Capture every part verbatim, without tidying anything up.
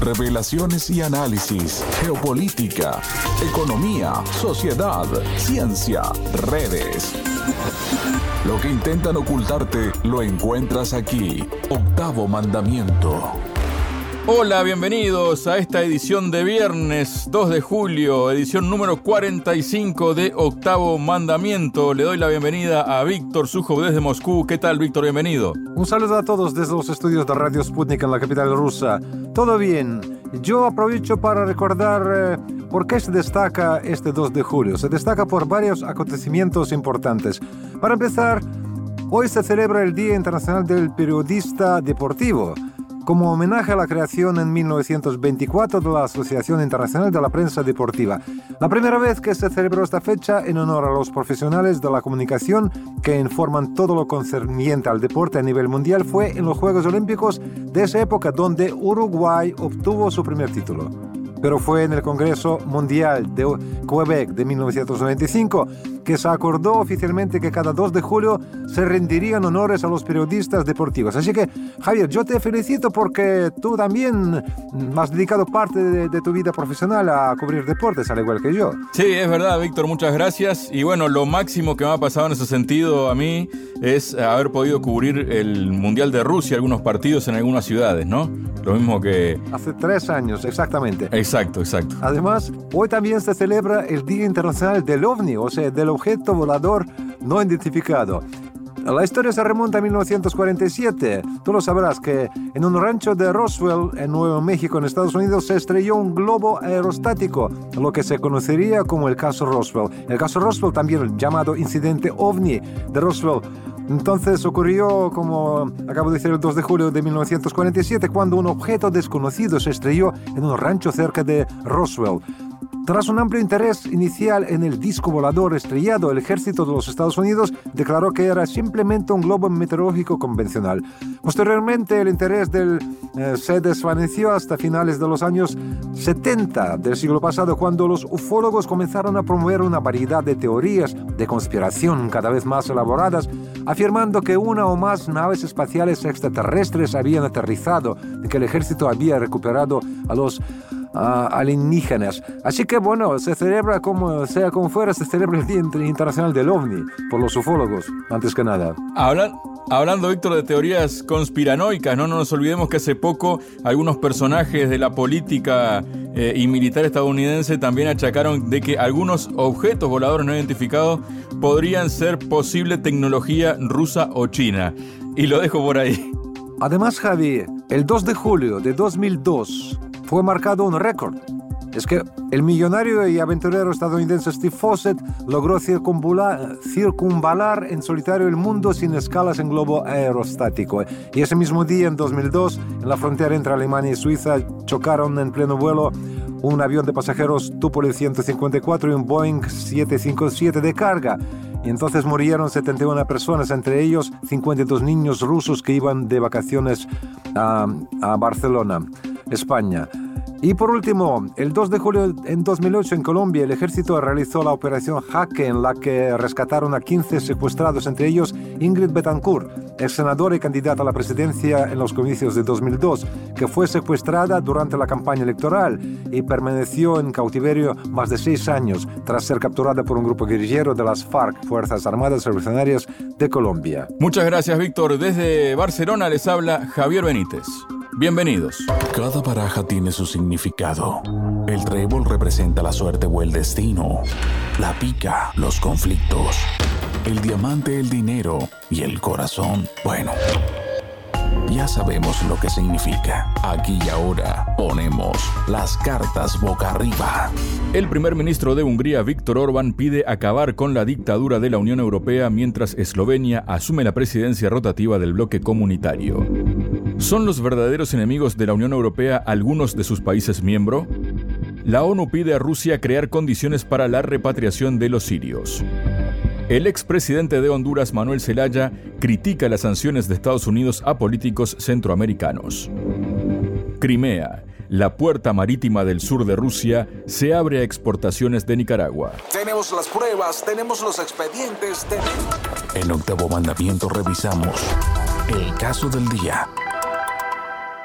revelaciones y análisis, geopolítica, economía, sociedad, ciencia, redes. Lo que intentan ocultarte lo encuentras aquí. Octavo Mandamiento. Hola, bienvenidos a esta edición de viernes dos de julio, edición número cuarenta y cinco de Octavo Mandamiento. Le doy la bienvenida a Víctor Sukhov desde Moscú. ¿Qué tal, Víctor? Bienvenido. Un saludo a todos desde los estudios de Radio Sputnik en la capital rusa. Todo bien. Yo aprovecho para recordar eh, por qué se destaca este dos de julio. Se destaca por varios acontecimientos importantes. Para empezar, hoy se celebra el Día Internacional del Periodista Deportivo, como homenaje a la creación en mil novecientos veinticuatro de la Asociación Internacional de la Prensa Deportiva. La primera vez que se celebró esta fecha en honor a los profesionales de la comunicación que informan todo lo concerniente al deporte a nivel mundial fue en los Juegos Olímpicos de esa época, donde Uruguay obtuvo su primer título. Pero fue en el Congreso Mundial de Quebec de mil novecientos noventa y cinco que se acordó oficialmente que cada dos de julio se rendirían honores a los periodistas deportivos. Así que, Javier, yo te felicito porque tú también has dedicado parte de, de tu vida profesional a cubrir deportes, al igual que yo. Sí, es verdad, Víctor, muchas gracias. Y bueno, lo máximo que me ha pasado en ese sentido a mí es haber podido cubrir el Mundial de Rusia, algunos partidos en algunas ciudades, ¿no? Lo mismo que... Hace tres años, exactamente. Exacto, exacto. Además, hoy también se celebra el Día Internacional del OVNI, o sea, del objeto volador no identificado. La historia se remonta a mil novecientos cuarenta y siete. Tú lo sabrás que en un rancho de Roswell, en Nuevo México, en Estados Unidos, se estrelló un globo aerostático, lo que se conocería como el caso Roswell. El caso Roswell, también llamado incidente OVNI de Roswell. Entonces ocurrió, como acabo de decir, el dos de julio de mil novecientos cuarenta y siete, cuando un objeto desconocido se estrelló en un rancho cerca de Roswell. Tras un amplio interés inicial en el disco volador estrellado, el ejército de los Estados Unidos declaró que era simplemente un globo meteorológico convencional. Posteriormente, el interés del, eh, se desvaneció hasta finales de los años setenta del siglo pasado, cuando los ufólogos comenzaron a promover una variedad de teorías de conspiración cada vez más elaboradas, afirmando que una o más naves espaciales extraterrestres habían aterrizado y que el ejército había recuperado a los Uh, alienígenas. Así que bueno, se celebra como sea como fuera, se celebra el Día Internacional del OVNI por los ufólogos, antes que nada. Hablan, hablando, Víctor, de teorías conspiranoicas, ¿no? No nos olvidemos que hace poco algunos personajes de la política eh, y militar estadounidense también achacaron de que algunos objetos voladores no identificados podrían ser posible tecnología rusa o china. Y lo dejo por ahí. Además, Javi, el dos de julio de dos mil dos fue marcado un récord. Es que el millonario y aventurero estadounidense Steve Fossett logró circunvalar, circunvalar en solitario el mundo sin escalas en globo aerostático. Y ese mismo día, en dos mil dos, en la frontera entre Alemania y Suiza, chocaron en pleno vuelo un avión de pasajeros Tupolev ciento cincuenta y cuatro y un Boeing siete cincuenta y siete de carga. Y entonces murieron setenta y una personas, entre ellos cincuenta y dos niños rusos que iban de vacaciones a, a Barcelona, España. Y por último, el dos de julio en dos mil ocho en Colombia, el ejército realizó la operación Jaque, en la que rescataron a quince secuestrados, entre ellos Ingrid Betancourt, ex senadora y candidata a la presidencia en los comicios de dos mil dos, que fue secuestrada durante la campaña electoral y permaneció en cautiverio más de seis años tras ser capturada por un grupo guerrillero de las FARC, Fuerzas Armadas Revolucionarias de Colombia. Muchas gracias, Víctor. Desde Barcelona les habla Javier Benítez. Bienvenidos. Cada baraja tiene su significado. El trébol representa la suerte o el destino. La pica, los conflictos. El diamante, el dinero. Y el corazón, bueno, ya sabemos lo que significa. Aquí y ahora ponemos las cartas boca arriba. El primer ministro de Hungría, Viktor Orbán, pide acabar con la dictadura de la Unión Europea mientras Eslovenia asume la presidencia rotativa del bloque comunitario. ¿Son los verdaderos enemigos de la Unión Europea algunos de sus países miembros? La ONU pide a Rusia crear condiciones para la repatriación de los sirios. El expresidente de Honduras, Manuel Zelaya, critica las sanciones de Estados Unidos a políticos centroamericanos. Crimea, la puerta marítima del sur de Rusia, se abre a exportaciones de Nicaragua. Tenemos las pruebas, tenemos los expedientes. Ten... En Octavo Mandamiento revisamos el caso del día.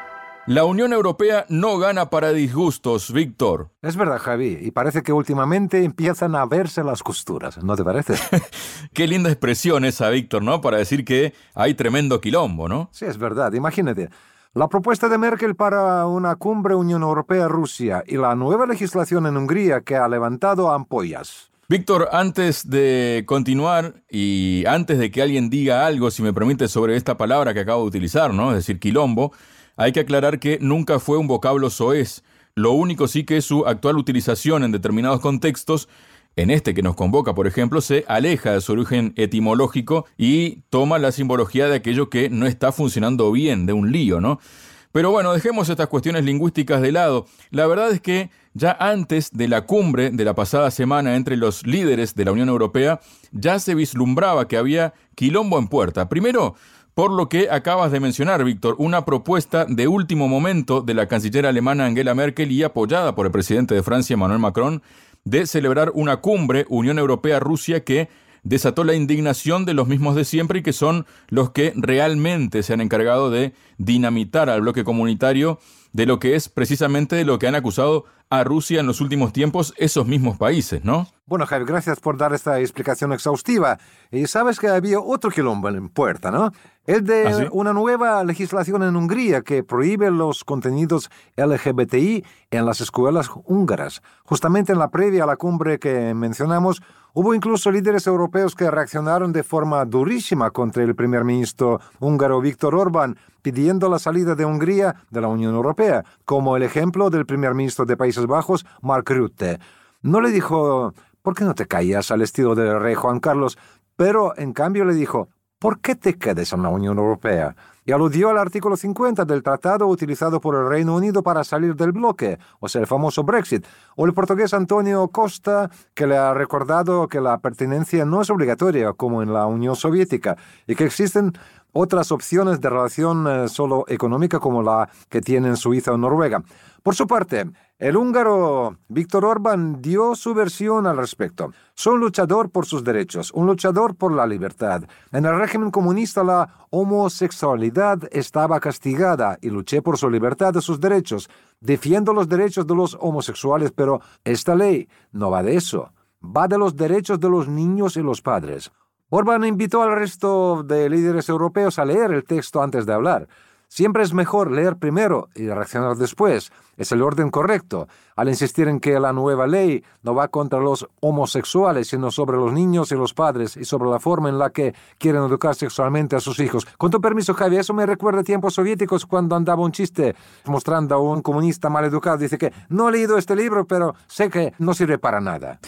La Unión Europea no gana para disgustos, Víctor. Es verdad, Javi, y parece que últimamente empiezan a verse las costuras, ¿no te parece? Qué linda expresión esa, Víctor, ¿no? Para decir que hay tremendo quilombo, ¿no? Sí, es verdad, imagínate. La propuesta de Merkel para una cumbre Unión Europea-Rusia y la nueva legislación en Hungría que ha levantado ampollas. Víctor, antes de continuar y antes de que alguien diga algo, si me permite, sobre esta palabra que acabo de utilizar, ¿no? Es decir, quilombo, hay que aclarar que nunca fue un vocablo soez. Lo único sí que su actual utilización en determinados contextos, en este que nos convoca, por ejemplo, se aleja de su origen etimológico y toma la simbología de aquello que no está funcionando bien, de un lío, ¿no? Pero bueno, dejemos estas cuestiones lingüísticas de lado. La verdad es que ya antes de la cumbre de la pasada semana entre los líderes de la Unión Europea, ya se vislumbraba que había quilombo en puerta. Primero, por lo que acabas de mencionar, Víctor, una propuesta de último momento de la canciller alemana Angela Merkel y apoyada por el presidente de Francia, Emmanuel Macron, de celebrar una cumbre Unión Europea-Rusia que desató la indignación de los mismos de siempre y que son los que realmente se han encargado de dinamitar al bloque comunitario de lo que es precisamente de lo que han acusado a Rusia en los últimos tiempos esos mismos países, ¿no? Bueno, Javi, gracias por dar esta explicación exhaustiva. Y sabes que había otro quilombo en puerta, ¿no? El de ¿Ah, sí? una nueva legislación en Hungría que prohíbe los contenidos L G B T I en las escuelas húngaras. Justamente en la previa a la cumbre que mencionamos, hubo incluso líderes europeos que reaccionaron de forma durísima contra el primer ministro húngaro Viktor Orbán, pidiendo la salida de Hungría de la Unión Europea, como el ejemplo del primer ministro de Países Bajos, Mark Rutte. No le dijo, ¿por qué no te callas al estilo del rey Juan Carlos? Pero en cambio le dijo, ¿por qué te quedas en la Unión Europea? Y aludió al artículo cincuenta del tratado utilizado por el Reino Unido para salir del bloque, o sea, el famoso Brexit. O el portugués Antonio Costa, que le ha recordado que la pertenencia no es obligatoria como en la Unión Soviética y que existen otras opciones de relación eh, solo económica como la que tienen Suiza o Noruega. Por su parte, el húngaro Viktor Orbán dio su versión al respecto. Soy un luchador por sus derechos, un luchador por la libertad. En el régimen comunista la homosexualidad estaba castigada y luché por su libertad y sus derechos. Defiendo los derechos de los homosexuales, pero esta ley no va de eso. Va de los derechos de los niños y los padres. Orbán invitó al resto de líderes europeos a leer el texto antes de hablar. Siempre es mejor leer primero y reaccionar después. Es el orden correcto, al insistir en que la nueva ley no va contra los homosexuales, sino sobre los niños y los padres y sobre la forma en la que quieren educar sexualmente a sus hijos. Con tu permiso, Javi, eso me recuerda a tiempos soviéticos cuando andaba un chiste mostrando a un comunista mal educado. Dice que no he leído este libro, pero sé que no sirve para nada.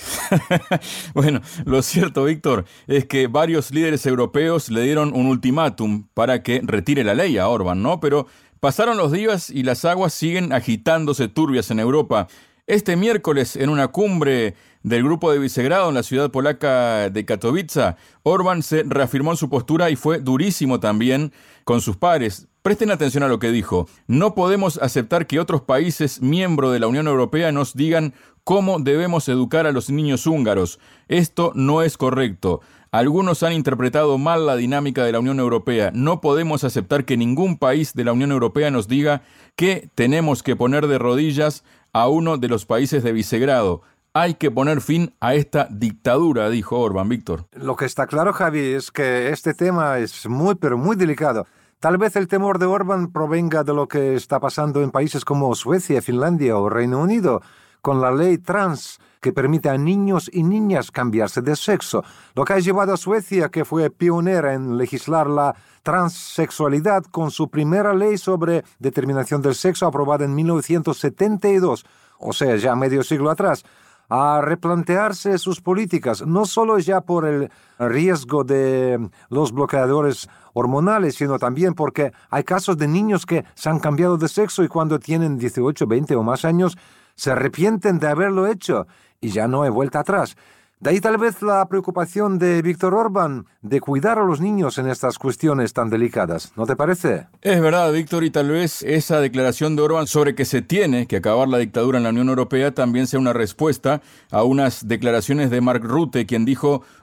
Bueno, lo cierto, Víctor, es que varios líderes europeos le dieron un ultimátum para que retire la ley a Orbán, ¿no? Pero pasaron los días y las aguas siguen agitándose turbias en Europa. Este miércoles, en una cumbre del Grupo de Visegrado en la ciudad polaca de Katowice, Orbán se reafirmó en su postura y fue durísimo también con sus pares. Presten atención a lo que dijo. No podemos aceptar que otros países miembros de la Unión Europea nos digan cómo debemos educar a los niños húngaros. Esto no es correcto. Algunos han interpretado mal la dinámica de la Unión Europea. No podemos aceptar que ningún país de la Unión Europea nos diga que tenemos que poner de rodillas a uno de los países de Visegrado. Hay que poner fin a esta dictadura, dijo Orbán, Víctor. Lo que está claro, Javi, es que este tema es muy, pero muy delicado. Tal vez el temor de Orbán provenga de lo que está pasando en países como Suecia, Finlandia o Reino Unido, con la ley trans que permite a niños y niñas cambiarse de sexo, lo que ha llevado a Suecia, que fue pionera en legislar la transexualidad con su primera ley sobre determinación del sexo aprobada en mil novecientos setenta y dos, o sea, ya medio siglo atrás, a replantearse sus políticas, no solo ya por el riesgo de los bloqueadores hormonales, sino también porque hay casos de niños que se han cambiado de sexo y cuando tienen dieciocho, veinte o más años se arrepienten de haberlo hecho y ya no hay vuelta atrás. De ahí tal vez la preocupación de Viktor Orbán de cuidar a los niños en estas cuestiones tan delicadas, ¿no te parece? Es verdad, Víctor, y tal vez esa declaración de Orbán sobre que se tiene que acabar la dictadura en la Unión Europea también sea una respuesta a unas declaraciones de Mark Rutte, quien dijo: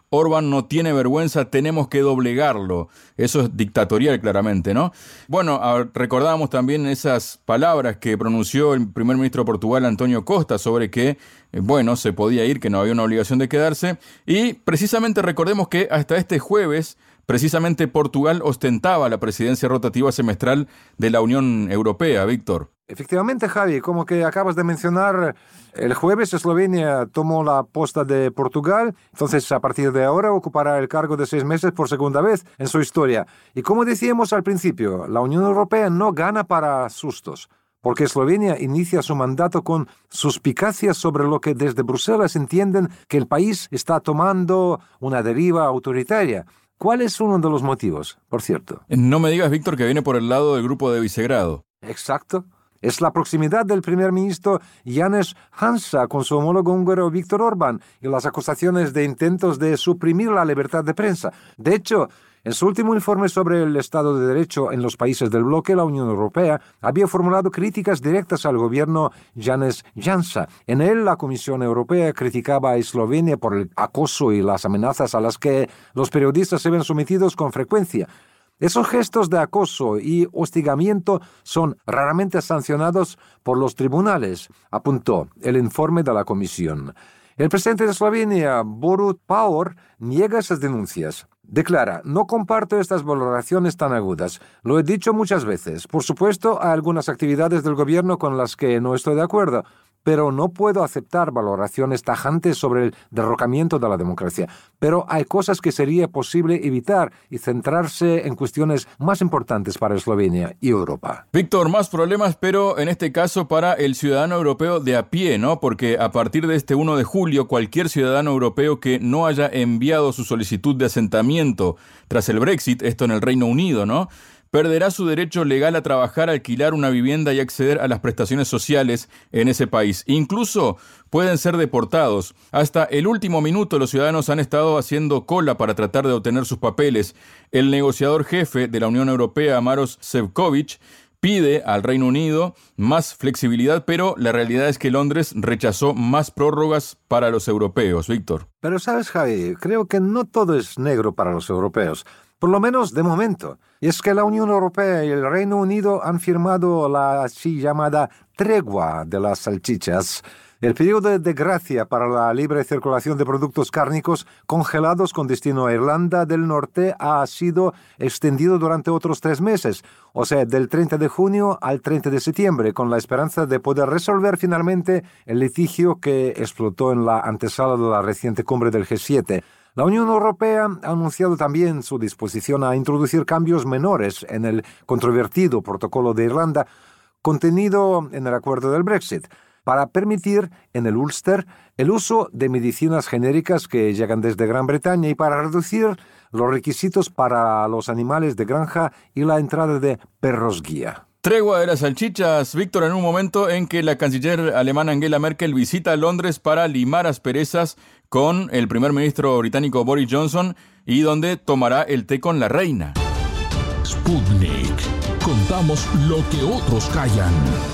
Orbán no tiene vergüenza, tenemos que doblegarlo. Eso es dictatorial, claramente, ¿no? Bueno, recordábamos también esas palabras que pronunció el primer ministro de Portugal, Antonio Costa, sobre que, bueno, se podía ir, que no había una obligación de quedarse. Y precisamente recordemos que hasta este jueves, precisamente Portugal ostentaba la presidencia rotativa semestral de la Unión Europea, Víctor. Efectivamente, Javi, como que acabas de mencionar, el jueves Eslovenia tomó la posta de Portugal, entonces a partir de ahora ocupará el cargo de seis meses por segunda vez en su historia. Y como decíamos al principio, la Unión Europea no gana para sustos, porque Eslovenia inicia su mandato con suspicacias sobre lo que desde Bruselas entienden que el país está tomando una deriva autoritaria. ¿Cuál es uno de los motivos, por cierto? No me digas, Víctor, que viene por el lado del grupo de Visegrado. Exacto. Es la proximidad del primer ministro Janez Janša con su homólogo húngaro Viktor Orbán y las acusaciones de intentos de suprimir la libertad de prensa. De hecho, en su último informe sobre el Estado de Derecho en los países del bloque, la Unión Europea había formulado críticas directas al gobierno Janez Janša. En él, la Comisión Europea criticaba a Eslovenia por el acoso y las amenazas a las que los periodistas se ven sometidos con frecuencia. Esos gestos de acoso y hostigamiento son raramente sancionados por los tribunales, apuntó el informe de la Comisión. El presidente de Eslovenia, Borut Pahor, niega esas denuncias. Declara, no comparto estas valoraciones tan agudas. Lo he dicho muchas veces. Por supuesto, hay algunas actividades del gobierno con las que no estoy de acuerdo, pero no puedo aceptar valoraciones tajantes sobre el derrocamiento de la democracia. Pero hay cosas que sería posible evitar y centrarse en cuestiones más importantes para Eslovenia y Europa. Víctor, más problemas, pero en este caso para el ciudadano europeo de a pie, ¿no? Porque a partir de este primero de julio, cualquier ciudadano europeo que no haya enviado su solicitud de asentamiento tras el Brexit, esto en el Reino Unido, ¿no?, perderá su derecho legal a trabajar, alquilar una vivienda y acceder a las prestaciones sociales en ese país. Incluso pueden ser deportados. Hasta el último minuto los ciudadanos han estado haciendo cola para tratar de obtener sus papeles. El negociador jefe de la Unión Europea, Maroš Šefčovič, pide al Reino Unido más flexibilidad, pero la realidad es que Londres rechazó más prórrogas para los europeos. Víctor. Pero sabes, Javi, creo que no todo es negro para los europeos. Por lo menos de momento. Y es que la Unión Europea y el Reino Unido han firmado la así llamada tregua de las salchichas, el periodo de gracia para la libre circulación de productos cárnicos congelados con destino a Irlanda del Norte ha sido extendido durante otros tres meses, o sea, del treinta de junio al treinta de septiembre, con la esperanza de poder resolver finalmente el litigio que explotó en la antesala de la reciente cumbre del G siete. La Unión Europea ha anunciado también su disposición a introducir cambios menores en el controvertido protocolo de Irlanda contenido en el acuerdo del Brexit, para permitir en el Ulster el uso de medicinas genéricas que llegan desde Gran Bretaña y para reducir los requisitos para los animales de granja y la entrada de perros guía. Tregua de las salchichas, Víctor, en un momento en que la canciller alemana Angela Merkel visita Londres para limar asperezas con el primer ministro británico Boris Johnson y donde tomará el té con la reina. Sputnik. Contamos lo que otros callan.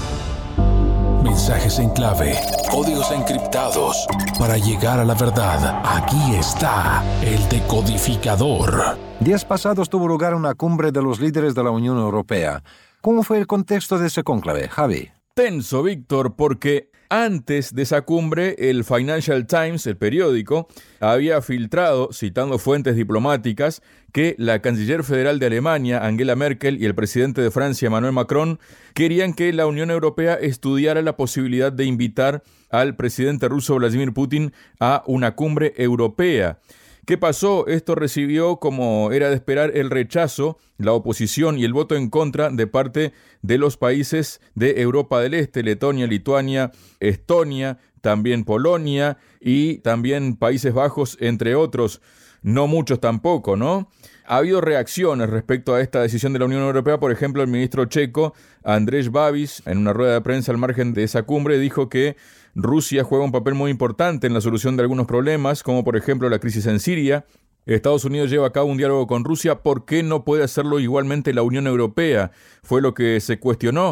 Mensajes en clave, códigos encriptados. Para llegar a la verdad, aquí está el decodificador. Días pasados tuvo lugar una cumbre de los líderes de la Unión Europea. ¿Cómo fue el contexto de ese cónclave, Javi? Tenso, Víctor, porque antes de esa cumbre, el Financial Times, el periódico, había filtrado, citando fuentes diplomáticas, que la canciller federal de Alemania, Angela Merkel, y el presidente de Francia, Emmanuel Macron, querían que la Unión Europea estudiara la posibilidad de invitar al presidente ruso Vladimir Putin a una cumbre europea. ¿Qué pasó? Esto recibió, como era de esperar, el rechazo, la oposición y el voto en contra de parte de los países de Europa del Este, Letonia, Lituania, Estonia, también Polonia y también Países Bajos, entre otros. No muchos tampoco, ¿no? Ha habido reacciones respecto a esta decisión de la Unión Europea. Por ejemplo, el ministro checo, Andrej Babiš, en una rueda de prensa al margen de esa cumbre, dijo que Rusia juega un papel muy importante en la solución de algunos problemas, como por ejemplo la crisis en Siria. Estados Unidos lleva a cabo un diálogo con Rusia. ¿Por qué no puede hacerlo igualmente la Unión Europea? Fue lo que se cuestionó.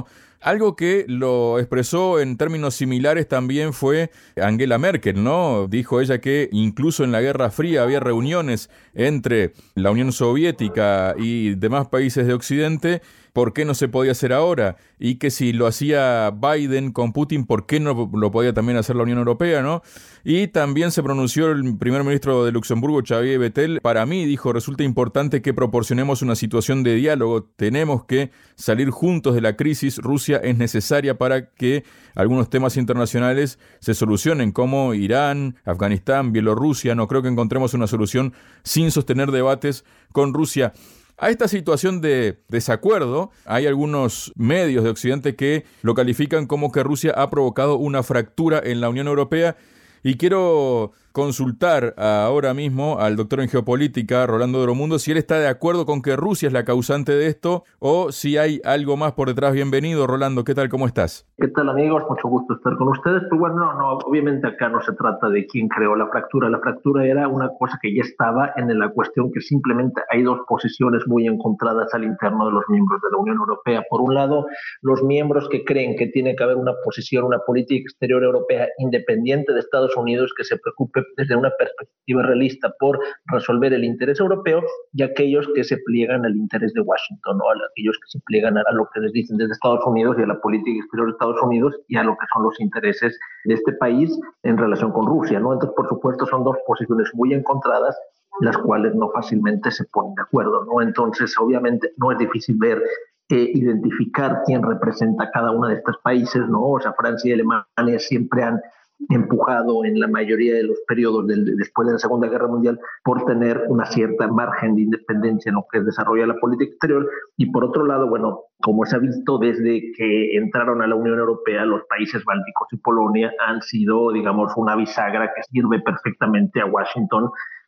Algo que lo expresó en términos similares también fue Angela Merkel, ¿no? Dijo ella que incluso en la Guerra Fría había reuniones entre la Unión Soviética y demás países de Occidente. ¿Por qué no se podía hacer ahora? Y que si lo hacía Biden con Putin, ¿por qué no lo podía también hacer la Unión Europea, ¿no? Y también se pronunció el primer ministro de Luxemburgo, Xavier Bettel. Para mí, dijo, resulta importante que proporcionemos una situación de diálogo. Tenemos que salir juntos de la crisis. Rusia es necesaria para que algunos temas internacionales se solucionen, como Irán, Afganistán, Bielorrusia. No creo que encontremos una solución sin sostener debates con Rusia. A esta situación de desacuerdo, hay algunos medios de Occidente que lo califican como que Rusia ha provocado una fractura en la Unión Europea, y quiero consultar ahora mismo al doctor en geopolítica, Rolando Dromundo, si él está de acuerdo con que Rusia es la causante de esto o si hay algo más por detrás. Bienvenido, Rolando, ¿qué tal? ¿Cómo estás? ¿Qué tal, amigos? Mucho gusto estar con ustedes. Pues bueno, no, no, obviamente acá no se trata de quién creó la fractura. La fractura era una cosa que ya estaba en la cuestión que simplemente hay dos posiciones muy encontradas al interno de los miembros de la Unión Europea. Por un lado, los miembros que creen que tiene que haber una posición, una política exterior europea independiente de Estados Unidos que se preocupe desde una perspectiva realista por resolver el interés europeo, y aquellos que se pliegan al interés de Washington, ¿no? Aquellos que se pliegan a lo que les dicen desde Estados Unidos y a la política exterior de Estados Unidos y a lo que son los intereses de este país en relación con Rusia, ¿no? Entonces, por supuesto, son dos posiciones muy encontradas, las cuales no fácilmente se ponen de acuerdo, ¿no? Entonces, obviamente, no es difícil ver Eh, identificar quién representa cada uno de estos países, ¿no? O sea, Francia y Alemania siempre han empujado en la mayoría de los periodos del, después de la Segunda Guerra Mundial por tener una cierta margen de independencia en lo que desarrolla la política exterior. Y por otro lado, bueno, como se ha visto desde que entraron a la Unión Europea, los países bálticos y Polonia han sido, digamos, una bisagra que sirve perfectamente a Washington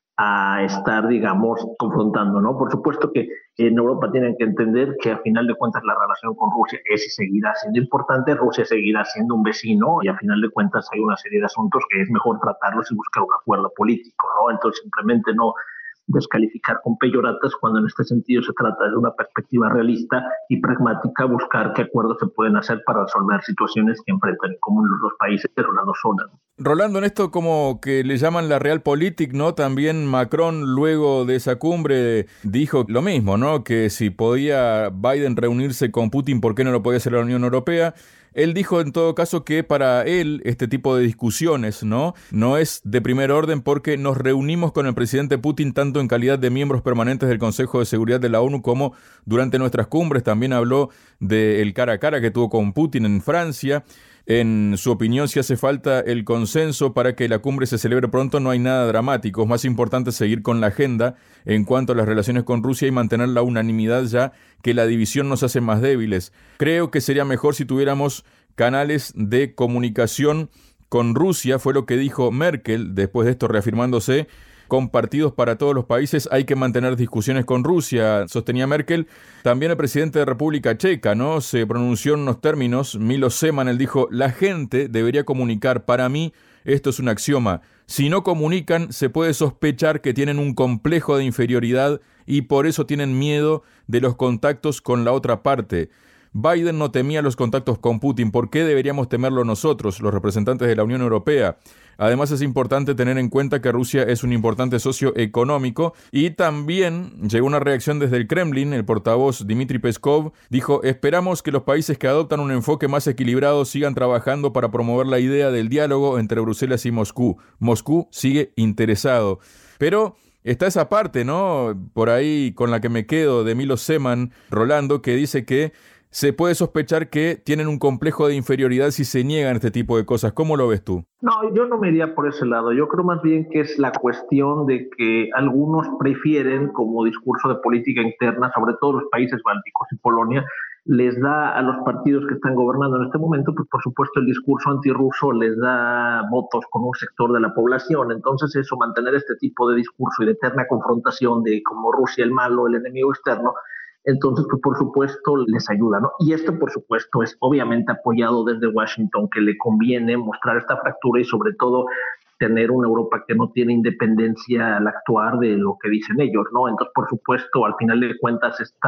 a estar, digamos, confrontando, ¿no? Por supuesto que en Europa tienen que entender que a final de cuentas la relación con Rusia es y seguirá siendo importante. Rusia seguirá siendo un vecino y a final de cuentas hay una serie de asuntos que es mejor tratarlos y buscar un acuerdo político, ¿no? Entonces simplemente no descalificar con peyoratas cuando en este sentido se trata de una perspectiva realista y pragmática, buscar qué acuerdos se pueden hacer para resolver situaciones que enfrentan en común los dos países, pero las dos zonas. Rolando, en esto como que le llaman la Realpolitik, ¿no? También Macron, luego de esa cumbre, dijo lo mismo, ¿no? Que si podía Biden reunirse con Putin, ¿por qué no lo podía hacer la Unión Europea? Él dijo en todo caso que para él este tipo de discusiones, ¿no? no es de primer orden porque nos reunimos con el presidente Putin tanto en calidad de miembros permanentes del Consejo de Seguridad de la ONU como durante nuestras cumbres. También habló del cara a cara que tuvo con Putin en Francia. En su opinión, si hace falta el consenso para que la cumbre se celebre pronto, no hay nada dramático. Es más importante seguir con la agenda en cuanto a las relaciones con Rusia y mantener la unanimidad, ya que la división nos hace más débiles. Creo que sería mejor si tuviéramos canales de comunicación con Rusia, fue lo que dijo Merkel después de esto, reafirmándose compartidos para todos los países. Hay que mantener discusiones con Rusia, sostenía Merkel. También el presidente de República Checa, ¿no? Se pronunció en unos términos. Milos Zeman, él dijo, la gente debería comunicar. Para mí, esto es un axioma. Si no comunican, se puede sospechar que tienen un complejo de inferioridad y por eso tienen miedo de los contactos con la otra parte. Biden no temía los contactos con Putin. ¿Por qué deberíamos temerlo nosotros, los representantes de la Unión Europea? Además, es importante tener en cuenta que Rusia es un importante socio económico. Y también llegó una reacción desde el Kremlin. El portavoz Dmitry Peskov dijo, esperamos que los países que adoptan un enfoque más equilibrado sigan trabajando para promover la idea del diálogo entre Bruselas y Moscú. Moscú sigue interesado. Pero está esa parte, ¿no? Por ahí con la que me quedo de Milos Zeman, Rolando, que dice que se puede sospechar que tienen un complejo de inferioridad si se niegan este tipo de cosas. ¿Cómo lo ves tú? No, yo no me iría por ese lado. Yo creo más bien que es la cuestión de que algunos prefieren, como discurso de política interna, sobre todo los países bálticos y Polonia, les da a los partidos que están gobernando en este momento, pues por supuesto el discurso antirruso les da votos con un sector de la población. Entonces eso, mantener este tipo de discurso y de eterna confrontación de como Rusia el malo, el enemigo externo, entonces, pues, por supuesto, les ayuda, ¿no? Y esto, por supuesto, es obviamente apoyado desde Washington, que le conviene mostrar esta fractura y, sobre todo, tener una Europa que no tiene independencia al actuar de lo que dicen ellos, ¿no? Entonces, por supuesto, al final de cuentas, esta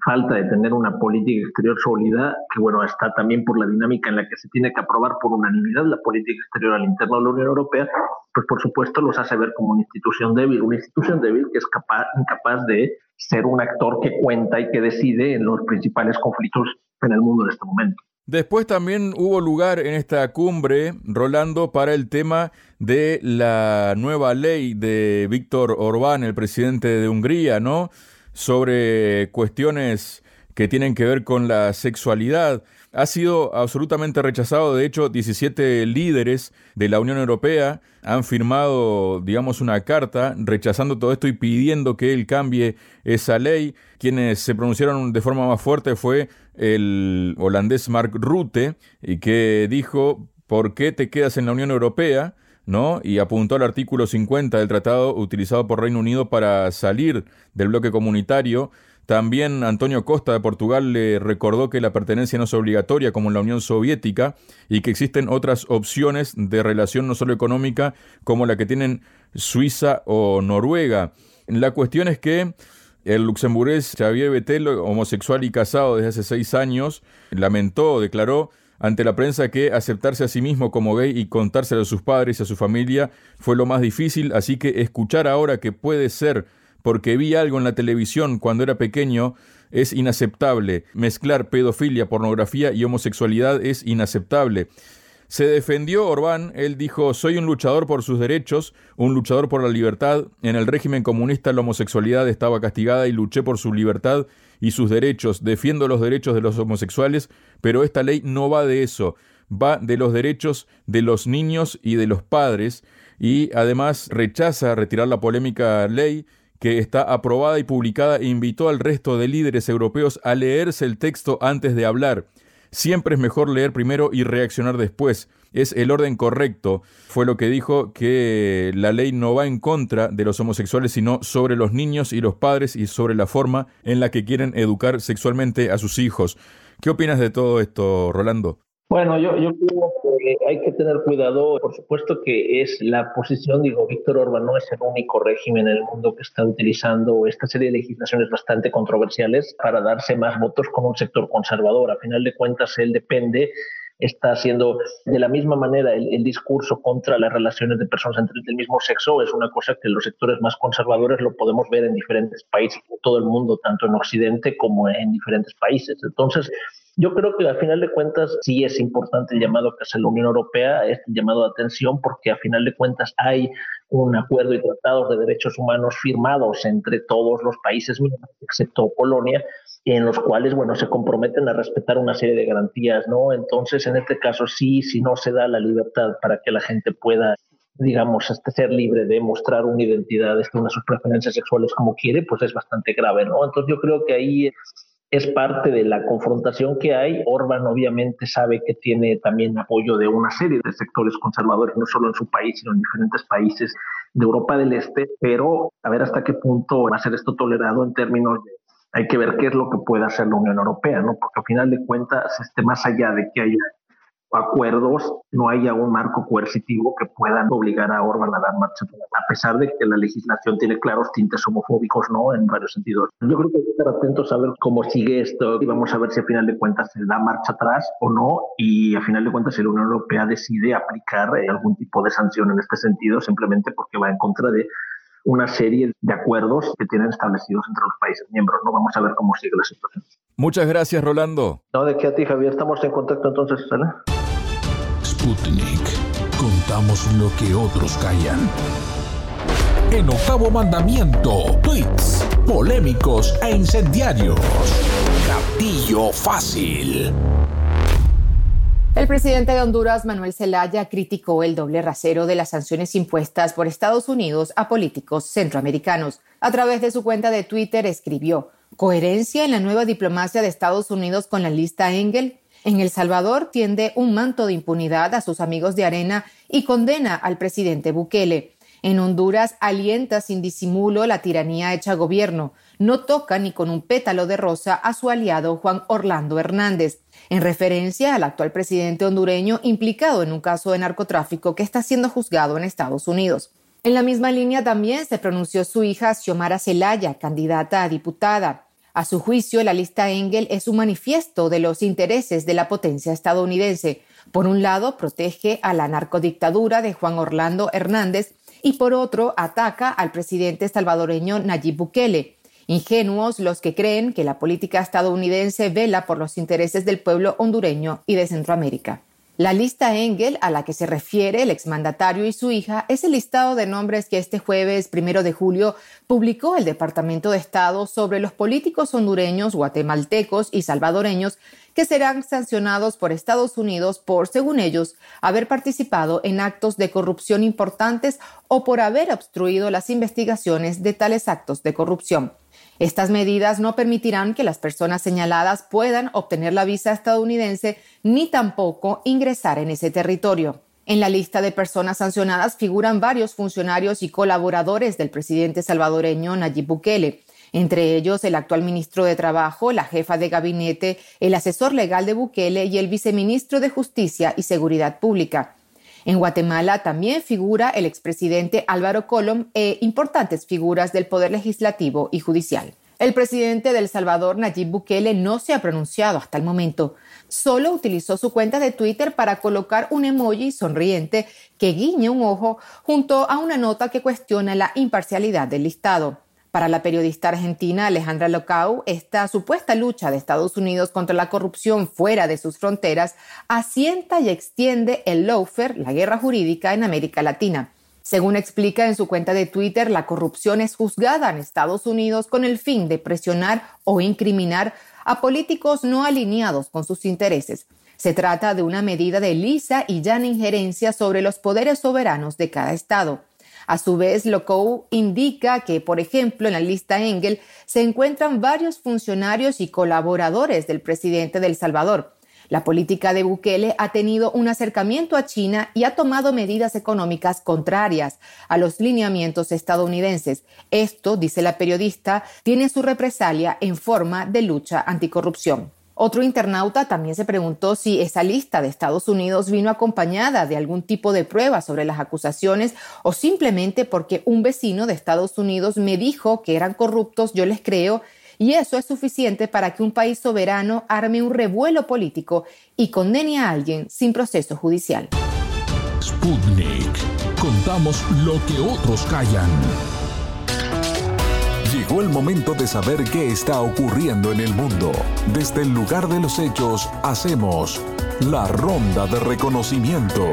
falta de tener una política exterior sólida, que bueno, está también por la dinámica en la que se tiene que aprobar por unanimidad la política exterior al interno de la Unión Europea, pues por supuesto los hace ver como una institución débil, una institución débil que es capaz, incapaz de ser un actor que cuenta y que decide en los principales conflictos en el mundo en este momento. Después también hubo lugar en esta cumbre, Rolando, para el tema de la nueva ley de Víctor Orbán, el presidente de Hungría, ¿no?, sobre cuestiones que tienen que ver con la sexualidad. Ha sido absolutamente rechazado. De hecho, diecisiete líderes de la Unión Europea han firmado, digamos, una carta rechazando todo esto y pidiendo que él cambie esa ley. Quienes se pronunciaron de forma más fuerte fue el holandés Mark Rutte, y que dijo: ¿por qué te quedas en la Unión Europea?, ¿no? Y apuntó al artículo cincuenta del tratado utilizado por Reino Unido para salir del bloque comunitario. También Antonio Costa de Portugal le recordó que la pertenencia no es obligatoria como en la Unión Soviética y que existen otras opciones de relación no solo económica como la que tienen Suiza o Noruega. La cuestión es que el luxemburgués Xavier Bettel, homosexual y casado desde hace seis años, lamentó, declaró ante la prensa que aceptarse a sí mismo como gay y contárselo a sus padres y a su familia fue lo más difícil, así que escuchar ahora que puede ser porque vi algo en la televisión cuando era pequeño es inaceptable. Mezclar pedofilia, pornografía y homosexualidad es inaceptable. Se defendió Orbán, él dijo: soy un luchador por sus derechos, un luchador por la libertad. En el régimen comunista la homosexualidad estaba castigada y luché por su libertad y sus derechos. Defiendo los derechos de los homosexuales, pero esta ley no va de eso, va de los derechos de los niños y de los padres. Y además rechaza retirar la polémica ley que está aprobada y publicada e invitó al resto de líderes europeos a leerse el texto antes de hablar. Siempre es mejor leer primero y reaccionar después. Es el orden correcto. Fue lo que dijo, que la ley no va en contra de los homosexuales, sino sobre los niños y los padres y sobre la forma en la que quieren educar sexualmente a sus hijos. ¿Qué opinas de todo esto, Rolando? Bueno, yo, yo creo que hay que tener cuidado. Por supuesto que es la posición, digo, Víctor Orbán no es el único régimen en el mundo que está utilizando esta serie de legislaciones bastante controversiales para darse más votos con un sector conservador. A final de cuentas, él depende, está haciendo de la misma manera el, el discurso contra las relaciones de personas entre el mismo sexo. Es una cosa que los sectores más conservadores lo podemos ver en diferentes países, en todo el mundo, tanto en Occidente como en diferentes países. Entonces, yo creo que al final de cuentas sí es importante el llamado que hace la Unión Europea, este llamado de atención, porque al final de cuentas hay un acuerdo y tratados de derechos humanos firmados entre todos los países, excepto Polonia, en los cuales, bueno, se comprometen a respetar una serie de garantías, ¿no? Entonces, en este caso sí, si no se da la libertad para que la gente pueda, digamos, este, ser libre de mostrar una identidad, este, una sus preferencias sexuales como quiere, pues es bastante grave, ¿no? Entonces yo creo que ahí es parte de la confrontación que hay. Orbán obviamente sabe que tiene también apoyo de una serie de sectores conservadores, no solo en su país, sino en diferentes países de Europa del Este, pero a ver hasta qué punto va a ser esto tolerado en términos de, hay que ver qué es lo que puede hacer la Unión Europea, ¿no? Porque al final de cuentas, este, más allá de que haya acuerdos, no haya un marco coercitivo que puedan obligar a Orbán a dar marcha atrás, a pesar de que la legislación tiene claros tintes homofóbicos, ¿no?, en varios sentidos. Yo creo que hay que estar atentos a ver cómo sigue esto y vamos a ver si a final de cuentas se da marcha atrás o no, y a final de cuentas si la Unión Europea decide aplicar eh, algún tipo de sanción en este sentido, simplemente porque va en contra de una serie de acuerdos que tienen establecidos entre los países miembros, ¿no? Vamos a ver cómo sigue la situación. Muchas gracias, Rolando. No, de qué a ti, Javier. Estamos en contacto entonces, ¿sale? Sputnik. Contamos lo que otros callan. En Octavo Mandamiento, tweets polémicos e incendiarios. Gatillo fácil. El presidente de Honduras, Manuel Zelaya, criticó el doble rasero de las sanciones impuestas por Estados Unidos a políticos centroamericanos. A través de su cuenta de Twitter escribió: ¿coherencia en la nueva diplomacia de Estados Unidos con la lista Engel? En El Salvador tiende un manto de impunidad a sus amigos de arena y condena al presidente Bukele. En Honduras alienta sin disimulo la tiranía hecha gobierno. No toca ni con un pétalo de rosa a su aliado Juan Orlando Hernández, en referencia al actual presidente hondureño implicado en un caso de narcotráfico que está siendo juzgado en Estados Unidos. En la misma línea también se pronunció su hija Xiomara Zelaya, candidata a diputada. A su juicio, la lista Engel es un manifiesto de los intereses de la potencia estadounidense. Por un lado, protege a la narcodictadura de Juan Orlando Hernández y por otro, ataca al presidente salvadoreño Nayib Bukele. Ingenuos los que creen que la política estadounidense vela por los intereses del pueblo hondureño y de Centroamérica. La lista Engel, a la que se refiere el exmandatario y su hija, es el listado de nombres que este jueves primero de julio publicó el Departamento de Estado sobre los políticos hondureños, guatemaltecos y salvadoreños que serán sancionados por Estados Unidos por, según ellos, haber participado en actos de corrupción importantes o por haber obstruido las investigaciones de tales actos de corrupción. Estas medidas no permitirán que las personas señaladas puedan obtener la visa estadounidense ni tampoco ingresar en ese territorio. En la lista de personas sancionadas figuran varios funcionarios y colaboradores del presidente salvadoreño Nayib Bukele, entre ellos el actual ministro de Trabajo, la jefa de gabinete, el asesor legal de Bukele y el viceministro de Justicia y Seguridad Pública. En Guatemala también figura el expresidente Álvaro Colom e importantes figuras del Poder Legislativo y Judicial. El presidente de El Salvador, Nayib Bukele, no se ha pronunciado hasta el momento. Solo utilizó su cuenta de Twitter para colocar un emoji sonriente que guiña un ojo junto a una nota que cuestiona la imparcialidad del listado. Para la periodista argentina Alejandra Locau, esta supuesta lucha de Estados Unidos contra la corrupción fuera de sus fronteras asienta y extiende el lawfare, la guerra jurídica, en América Latina. Según explica en su cuenta de Twitter, la corrupción es juzgada en Estados Unidos con el fin de presionar o incriminar a políticos no alineados con sus intereses. Se trata de una medida de lisa y llana injerencia sobre los poderes soberanos de cada estado. A su vez, Locou indica que, por ejemplo, en la lista Engel se encuentran varios funcionarios y colaboradores del presidente de El Salvador. La política de Bukele ha tenido un acercamiento a China y ha tomado medidas económicas contrarias a los lineamientos estadounidenses. Esto, dice la periodista, tiene su represalia en forma de lucha anticorrupción. Otro internauta también se preguntó si esa lista de Estados Unidos vino acompañada de algún tipo de prueba sobre las acusaciones o simplemente porque un vecino de Estados Unidos me dijo que eran corruptos, yo les creo, y eso es suficiente para que un país soberano arme un revuelo político y condene a alguien sin proceso judicial. Sputnik. Contamos lo que otros callan. Llegó el momento de saber qué está ocurriendo en el mundo. Desde el lugar de los hechos, hacemos la ronda de reconocimiento.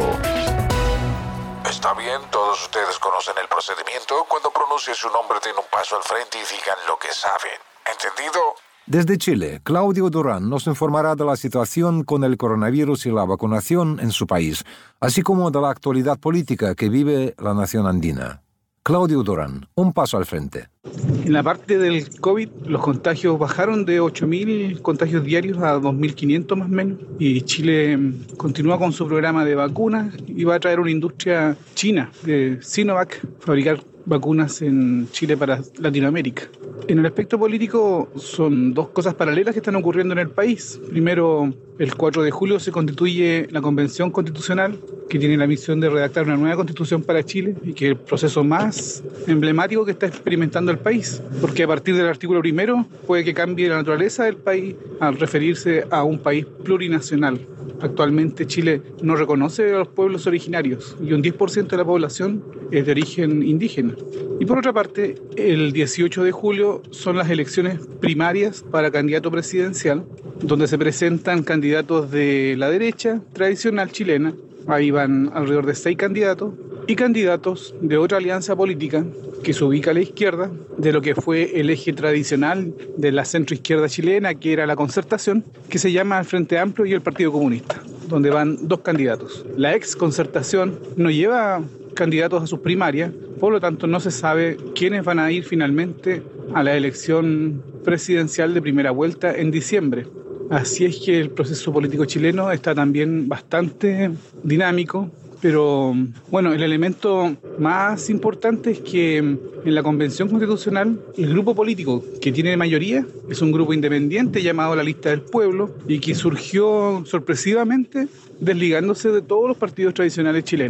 Está bien, todos ustedes conocen el procedimiento. Cuando pronuncie su nombre, den un paso al frente y digan lo que saben. ¿Entendido? Desde Chile, Claudio Durán nos informará de la situación con el coronavirus y la vacunación en su país, así como de la actualidad política que vive la nación andina. Claudio Durán, un paso al frente. En la parte del COVID, los contagios bajaron de ocho mil contagios diarios a dos mil quinientos más o menos. Y Chile continúa con su programa de vacunas y va a traer una industria china de Sinovac, fabricar vacunas en Chile para Latinoamérica. En el aspecto político son dos cosas paralelas que están ocurriendo en el país. Primero, el cuatro de julio se constituye la Convención Constitucional, que tiene la misión de redactar una nueva constitución para Chile y que es el proceso más emblemático que está experimentando el país, porque a partir del artículo primero puede que cambie la naturaleza del país al referirse a un país plurinacional. Actualmente Chile no reconoce a los pueblos originarios y un diez por ciento de la población es de origen indígena. Y por otra parte, el dieciocho de julio son las elecciones primarias para candidato presidencial, donde se presentan candidatos de la derecha tradicional chilena. Ahí van alrededor de seis candidatos y candidatos de otra alianza política que se ubica a la izquierda de lo que fue el eje tradicional de la centroizquierda chilena, que era la Concertación, que se llama el Frente Amplio y el Partido Comunista, donde van dos candidatos. La ex Concertación no lleva candidatos a sus primarias, por lo tanto no se sabe quiénes van a ir finalmente a la elección presidencial de primera vuelta en diciembre. Así es que el proceso político chileno está también bastante dinámico, pero bueno, el elemento más importante es que en la Convención Constitucional el grupo político que tiene mayoría es un grupo independiente llamado la Lista del Pueblo y que surgió sorpresivamente desligándose de todos los partidos tradicionales chilenos.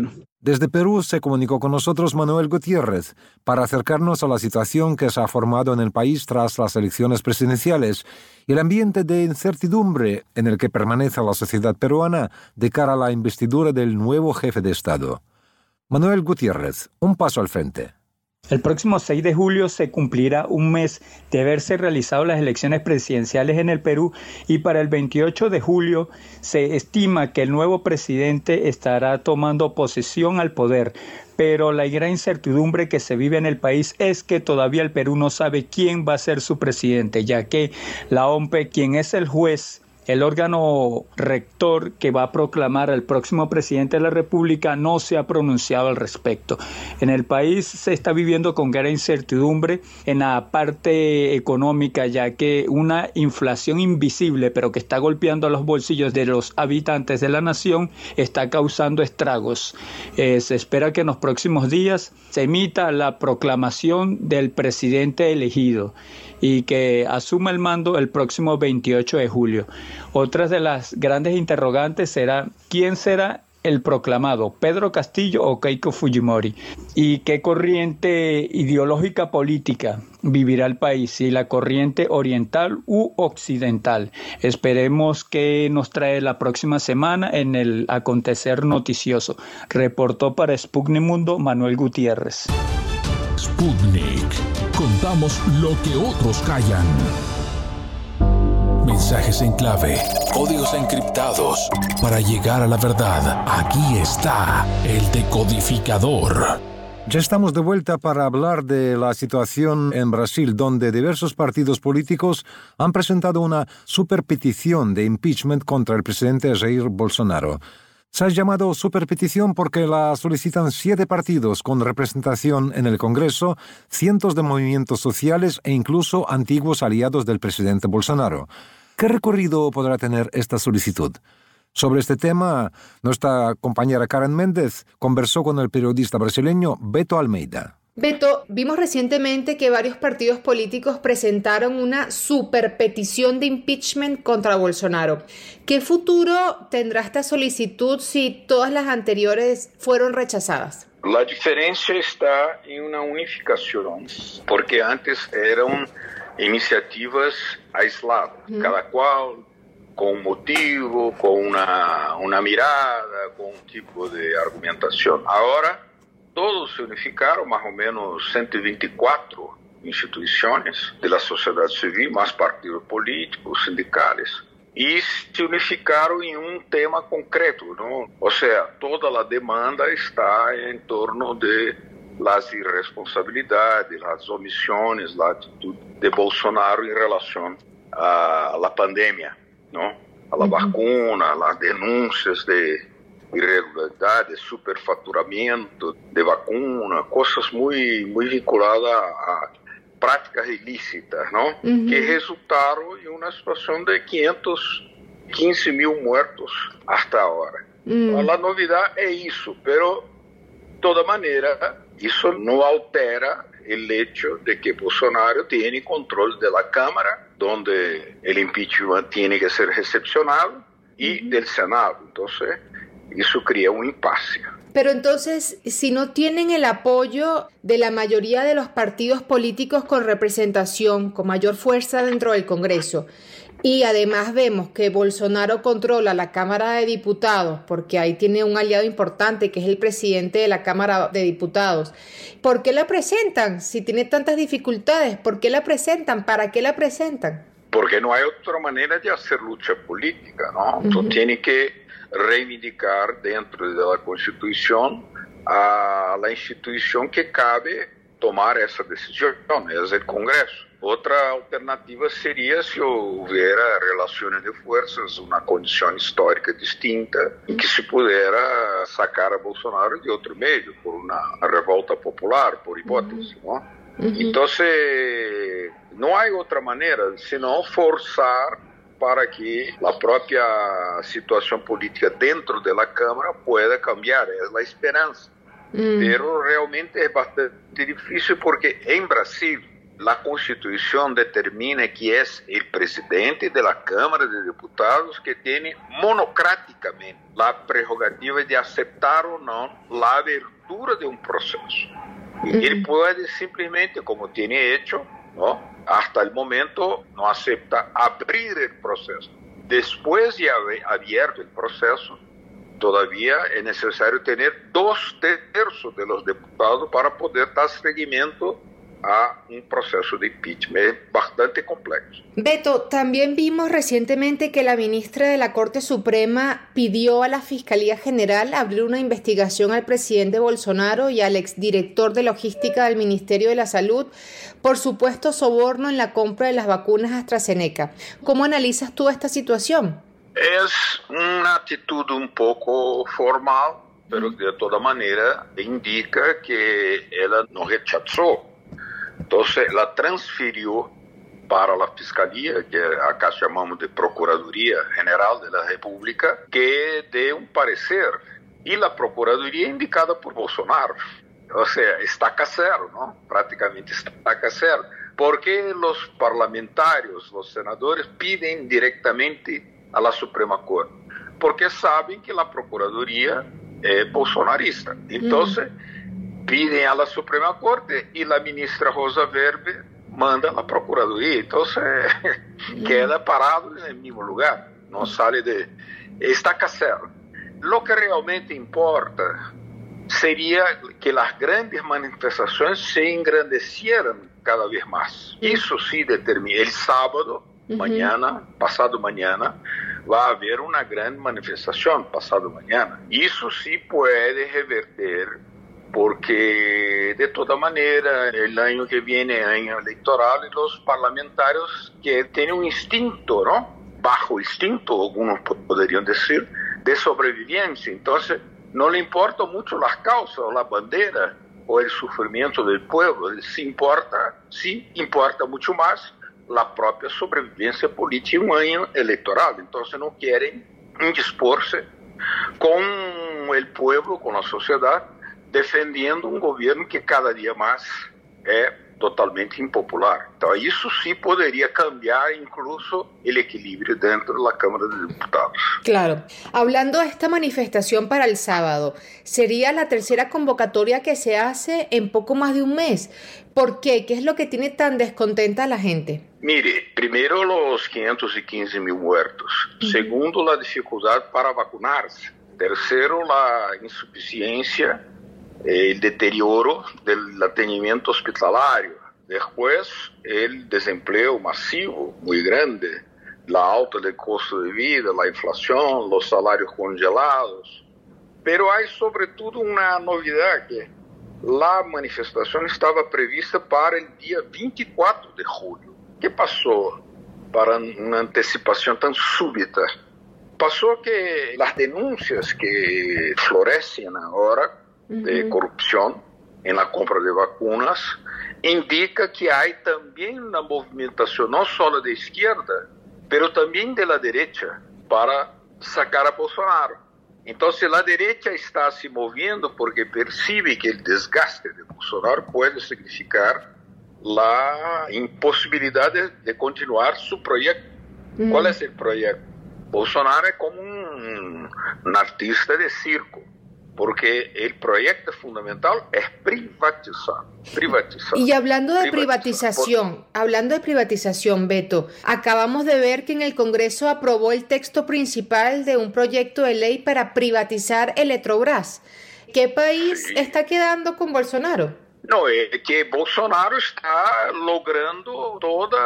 Desde Perú se comunicó con nosotros Manuel Gutiérrez para acercarnos a la situación que se ha formado en el país tras las elecciones presidenciales y el ambiente de incertidumbre en el que permanece la sociedad peruana de cara a la investidura del nuevo jefe de Estado. Manuel Gutiérrez, un paso al frente. El próximo seis de julio se cumplirá un mes de haberse realizado las elecciones presidenciales en el Perú y para el veintiocho de julio se estima que el nuevo presidente estará tomando posesión al poder. Pero la gran incertidumbre que se vive en el país es que todavía el Perú no sabe quién va a ser su presidente, ya que la O M P, quien es el juez, el órgano rector que va a proclamar al próximo presidente de la República, no se ha pronunciado al respecto. En el país se está viviendo con gran incertidumbre en la parte económica, ya que una inflación invisible, pero que está golpeando a los bolsillos de los habitantes de la nación, está causando estragos. Eh, se espera que en los próximos días se emita la proclamación del presidente elegido y que asuma el mando el próximo veintiocho de julio. Otra de las grandes interrogantes será ¿quién será el proclamado, Pedro Castillo o Keiko Fujimori? ¿Y qué corriente ideológica política vivirá el país? ¿Si la corriente oriental u occidental? Esperemos que nos trae la próxima semana en el acontecer noticioso. Reportó para Sputnik Mundo Manuel Gutiérrez. Sputnik. Contamos lo que otros callan. Mensajes en clave, códigos encriptados. Para llegar a la verdad, aquí está el decodificador. Ya estamos de vuelta para hablar de la situación en Brasil, donde diversos partidos políticos han presentado una superpetición de impeachment contra el presidente Jair Bolsonaro. Se ha llamado superpetición porque la solicitan siete partidos con representación en el Congreso, cientos de movimientos sociales e incluso antiguos aliados del presidente Bolsonaro. ¿Qué recorrido podrá tener esta solicitud? Sobre este tema, nuestra compañera Karen Méndez conversó con el periodista brasileño Beto Almeida. Beto, vimos recientemente que varios partidos políticos presentaron una superpetición de impeachment contra Bolsonaro. ¿Qué futuro tendrá esta solicitud si todas las anteriores fueron rechazadas? La diferencia está en una unificación, porque antes eran iniciativas aisladas, uh-huh. cada cual con un motivo, con una, una mirada, con un tipo de argumentación. Ahora todos se unificaron, más o menos ciento veinticuatro instituciones de la sociedad civil, más partidos políticos, sindicales, y se unificaron en un tema concreto, ¿no? O sea, toda la demanda está en torno de las irresponsabilidades, las omisiones, la actitud de Bolsonaro en relación a la pandemia, ¿no? A la vacuna, las denuncias de irregularidades, superfaturamento de vacuna, cosas muy, muy vinculadas a prácticas ilícitas, ¿no? Uh-huh. Que resultaron en una situación de quinientos quince mil muertos hasta ahora. Uh-huh. La novedad es eso, pero de toda manera, eso no altera el hecho de que Bolsonaro tiene control de la Cámara, donde el impeachment tiene que ser recepcionado, y uh-huh. del Senado. Entonces, eso crea un impasse. Pero entonces, si no tienen el apoyo de la mayoría de los partidos políticos con representación, con mayor fuerza dentro del Congreso, y además vemos que Bolsonaro controla la Cámara de Diputados, porque ahí tiene un aliado importante que es el presidente de la Cámara de Diputados, ¿por qué la presentan? Si tiene tantas dificultades, ¿por qué la presentan? ¿Para qué la presentan? Porque no hay otra manera de hacer lucha política, ¿no? Uh-huh. Tú tienes que reivindicar dentro de la Constitución a la institución que cabe tomar esa decisión, es el Congreso. Otra alternativa sería si hubiera relaciones de fuerzas, una condición histórica distinta, en que se pudiera sacar a Bolsonaro de otro medio, por una revolta popular, por hipótesis, ¿no? Uh-huh. Entonces, no hay otra manera, sino forzar para que la propia situación política dentro de la Cámara pueda cambiar, es la esperanza. Mm. Pero realmente es bastante difícil porque en Brasil la Constitución determina que es el presidente de la Cámara de Diputados que tiene monocráticamente la prerrogativa de aceptar o no la abertura de un proceso. Y uh-huh. él puede simplemente, como tiene hecho, ¿no? Hasta el momento no acepta abrir el proceso. Después de haber abierto el proceso, todavía es necesario tener dos tercios de los diputados para poder dar seguimiento a un proceso de impeachment. Es bastante complejo. Beto, también vimos recientemente que la ministra de la Corte Suprema pidió a la Fiscalía General abrir una investigación al presidente Bolsonaro y al exdirector de logística del Ministerio de la Salud por supuesto soborno en la compra de las vacunas AstraZeneca. ¿Cómo analizas tú esta situación? Es una actitud un poco formal, pero de toda manera indica que ella no rechazó. Entonces la transfirió para la Fiscalía, que acá llamamos de Procuraduría General de la República, que dé un parecer. Y la Procuraduría indicada por Bolsonaro. O sea, está casero, ¿no? Prácticamente está casero. Porque los parlamentarios, los senadores, piden directamente a la Suprema Corte. Porque saben que la Procuraduría es bolsonarista. Entonces, mm. piden a la Suprema Corte y la ministra Rosa Weber manda a la Procuraduría. Entonces, mm. queda parado en el mismo lugar. No sale de... Está casero. Lo que realmente importa sería que las grandes manifestaciones se engrandecieran cada vez más. Eso sí determina. El sábado, uh-huh. mañana, pasado mañana, va a haber una gran manifestación, pasado mañana. Eso sí puede revertir, porque de toda manera el año que viene es año electoral y los parlamentarios que tienen un instinto, ¿no? Bajo instinto, algunos podrían decir, de sobrevivencia. Entonces, no le importa mucho las causas, o la bandera, o el sufrimiento del pueblo. Sí importa, sí importa mucho más la propia sobrevivencia política en un año electoral. Entonces no quieren indisporse con el pueblo, con la sociedad, defendiendo un gobierno que cada día más es totalmente impopular. Entonces eso sí podría cambiar incluso el equilibrio dentro de la Cámara de Diputados. Claro. Hablando de esta manifestación para el sábado, sería la tercera convocatoria que se hace en poco más de un mes. ¿Por qué? ¿Qué es lo que tiene tan descontenta a la gente? Mire, primero los quinientos quince mil muertos. Uh-huh. Segundo, la dificultad para vacunarse. Tercero, la insuficiencia, el deterioro del atendimiento hospitalario. Después, el desempleo masivo, muy grande, la alta del costo de vida, la inflación, los salarios congelados. Pero hay sobre todo una novedad, que la manifestación estaba prevista para el día veinticuatro de julio. ¿Qué pasó para una anticipación tan súbita? Pasó que las denuncias que florecen ahora de corrupción en la compra de vacunas indica que hay también una movimentación no solo de izquierda, pero también de la derecha para sacar a Bolsonaro. Entonces la derecha está se moviendo porque percibe que el desgaste de Bolsonaro puede significar la imposibilidad de, de continuar su proyecto. Mm. ¿Cuál es el proyecto? Bolsonaro es como un, un artista de circo, porque el proyecto fundamental es privatizar, privatizar. Y hablando de privatizar. privatización, Por... hablando de privatización, Beto, acabamos de ver que en el Congreso aprobó el texto principal de un proyecto de ley para privatizar Eletrobras. ¿Qué país sí. está quedando con Bolsonaro? No, es que Bolsonaro está logrando toda,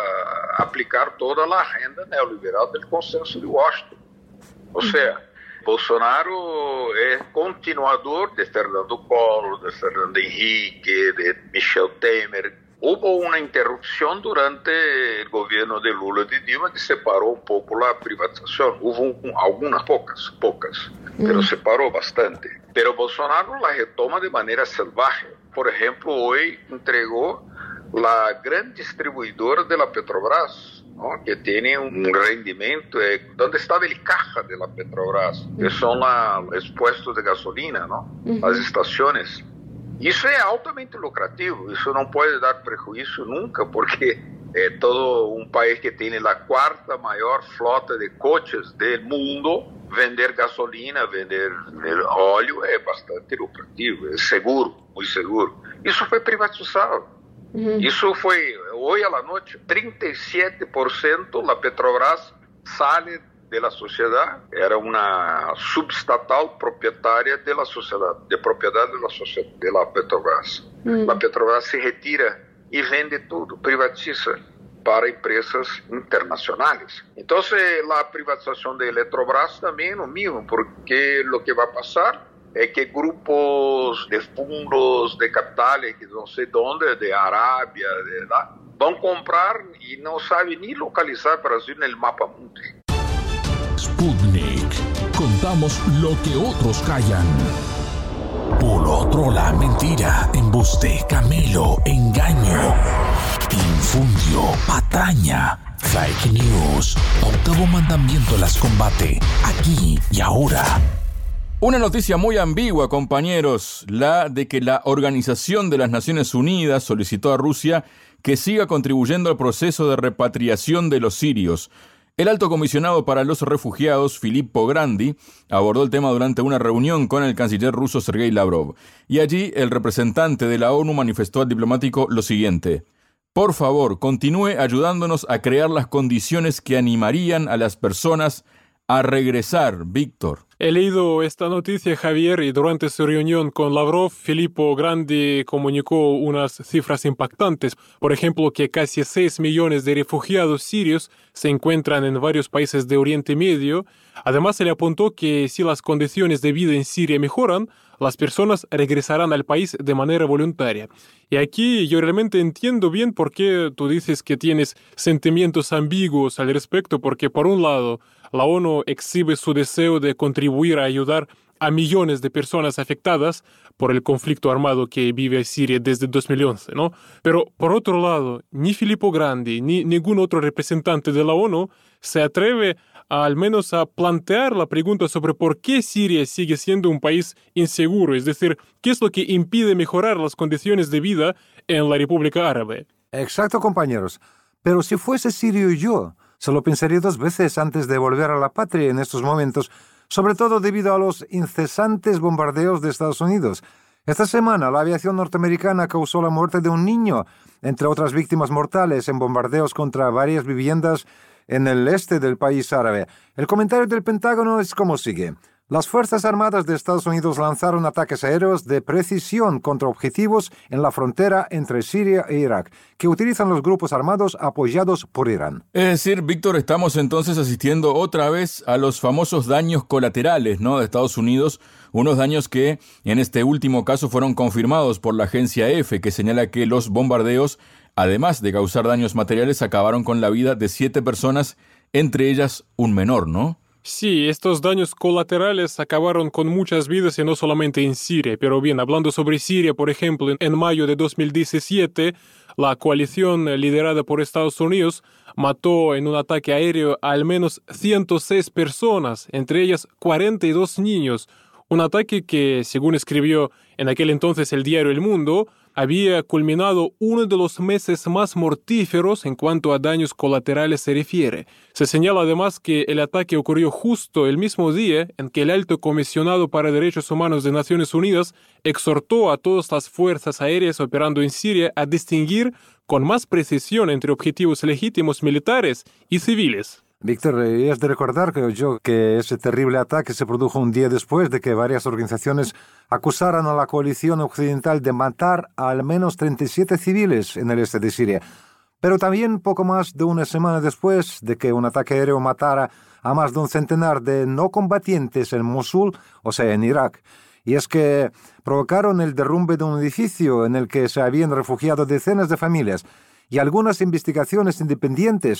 aplicar toda la agenda neoliberal del consenso de Washington. O sea, Bolsonaro es continuador de Fernando Collor, de Fernando Henrique, de Michel Temer. Hubo una interrupción durante el gobierno de Lula de Dilma que separó un poco la privatización. Hubo un, algunas pocas, pocas, mm. pero separó bastante. Pero Bolsonaro la retoma de manera salvaje. Por ejemplo, hoy entregó la gran distribuidora de la Petrobras, ¿no? Que tiene un rendimiento, eh, ¿dónde estaba el caja de la Petrobras? Que son la, los puestos de gasolina, ¿no? Uh-huh. Las estaciones. Isso é altamente lucrativo, isso não pode dar prejuízo nunca, porque é todo um país que tem a quarta maior frota de coches do mundo, vender gasolina, vender óleo é bastante lucrativo, é seguro, muito seguro. Isso foi privatizado. Uhum. Isso foi, hoje à noite, trinta e sete por cento da Petrobras sai da sociedade, era uma subestatal proprietária da sociedade, de propriedade da sociedade, da Petrobras. Uhum. A Petrobras se retira e vende tudo, privatiza para empresas internacionais. Então, a privatização da Eletrobras também é o mesmo, porque o que vai passar é que grupos de fundos de capitais, que não sei de onde, de Arábia, de lá, vão comprar e não sabem nem localizar o Brasil no mapa mundo. Sputnik. Contamos lo que otros callan. Por otro, la mentira, embuste, camelo, engaño, infundio, patraña, fake news. Octavo mandamiento las combate, aquí y ahora. Una noticia muy ambigua, compañeros, la de que la Organización de las Naciones Unidas solicitó a Rusia que siga contribuyendo al proceso de repatriación de los sirios. El alto comisionado para los refugiados, Filippo Grandi, abordó el tema durante una reunión con el canciller ruso Sergei Lavrov. Y allí el representante de la ONU manifestó al diplomático lo siguiente: por favor, continúe ayudándonos a crear las condiciones que animarían a las personas a regresar, Víctor. He leído esta noticia, Javier, y durante su reunión con Lavrov, Filippo Grandi comunicó unas cifras impactantes. Por ejemplo, que casi seis millones de refugiados sirios se encuentran en varios países de Oriente Medio. Además, se le apuntó que si las condiciones de vida en Siria mejoran, las personas regresarán al país de manera voluntaria. Y aquí yo realmente entiendo bien por qué tú dices que tienes sentimientos ambiguos al respecto, porque por un lado, la ONU exhibe su deseo de contribuir a ayudar a millones de personas afectadas por el conflicto armado que vive Siria desde dos mil once, ¿no? Pero, por otro lado, ni Filippo Grandi ni ningún otro representante de la ONU se atreve a, al menos a plantear la pregunta sobre por qué Siria sigue siendo un país inseguro, es decir, qué es lo que impide mejorar las condiciones de vida en la República Árabe. Exacto, compañeros. Pero si fuese sirio yo, se lo pensaría dos veces antes de volver a la patria en estos momentos, sobre todo debido a los incesantes bombardeos de Estados Unidos. Esta semana, la aviación norteamericana causó la muerte de un niño, entre otras víctimas mortales, en bombardeos contra varias viviendas en el este del país árabe. El comentario del Pentágono es como sigue: las Fuerzas Armadas de Estados Unidos lanzaron ataques aéreos de precisión contra objetivos en la frontera entre Siria e Irak, que utilizan los grupos armados apoyados por Irán. Es decir, Víctor, estamos entonces asistiendo otra vez a los famosos daños colaterales, ¿no?, de Estados Unidos, unos daños que en este último caso fueron confirmados por la agencia EFE, que señala que los bombardeos, además de causar daños materiales, acabaron con la vida de siete personas, entre ellas un menor, ¿no? Sí, estos daños colaterales acabaron con muchas vidas y no solamente en Siria. Pero bien, hablando sobre Siria, por ejemplo, en mayo de dos mil diecisiete, la coalición liderada por Estados Unidos mató en un ataque aéreo a al menos ciento seis personas, entre ellas cuarenta y dos niños. Un ataque que, según escribió en aquel entonces el diario El Mundo, había culminado uno de los meses más mortíferos en cuanto a daños colaterales se refiere. Se señala además que el ataque ocurrió justo el mismo día en que el Alto Comisionado para Derechos Humanos de Naciones Unidas exhortó a todas las fuerzas aéreas operando en Siria a distinguir con más precisión entre objetivos legítimos militares y civiles. Víctor, es de recordar, creo yo, que ese terrible ataque se produjo un día después de que varias organizaciones acusaran a la coalición occidental de matar a al menos treinta y siete civiles en el este de Siria. Pero también poco más de una semana después de que un ataque aéreo matara a más de un centenar de no combatientes en Mosul, o sea, en Irak. Y es que provocaron el derrumbe de un edificio en el que se habían refugiado decenas de familias. Y algunas investigaciones independientes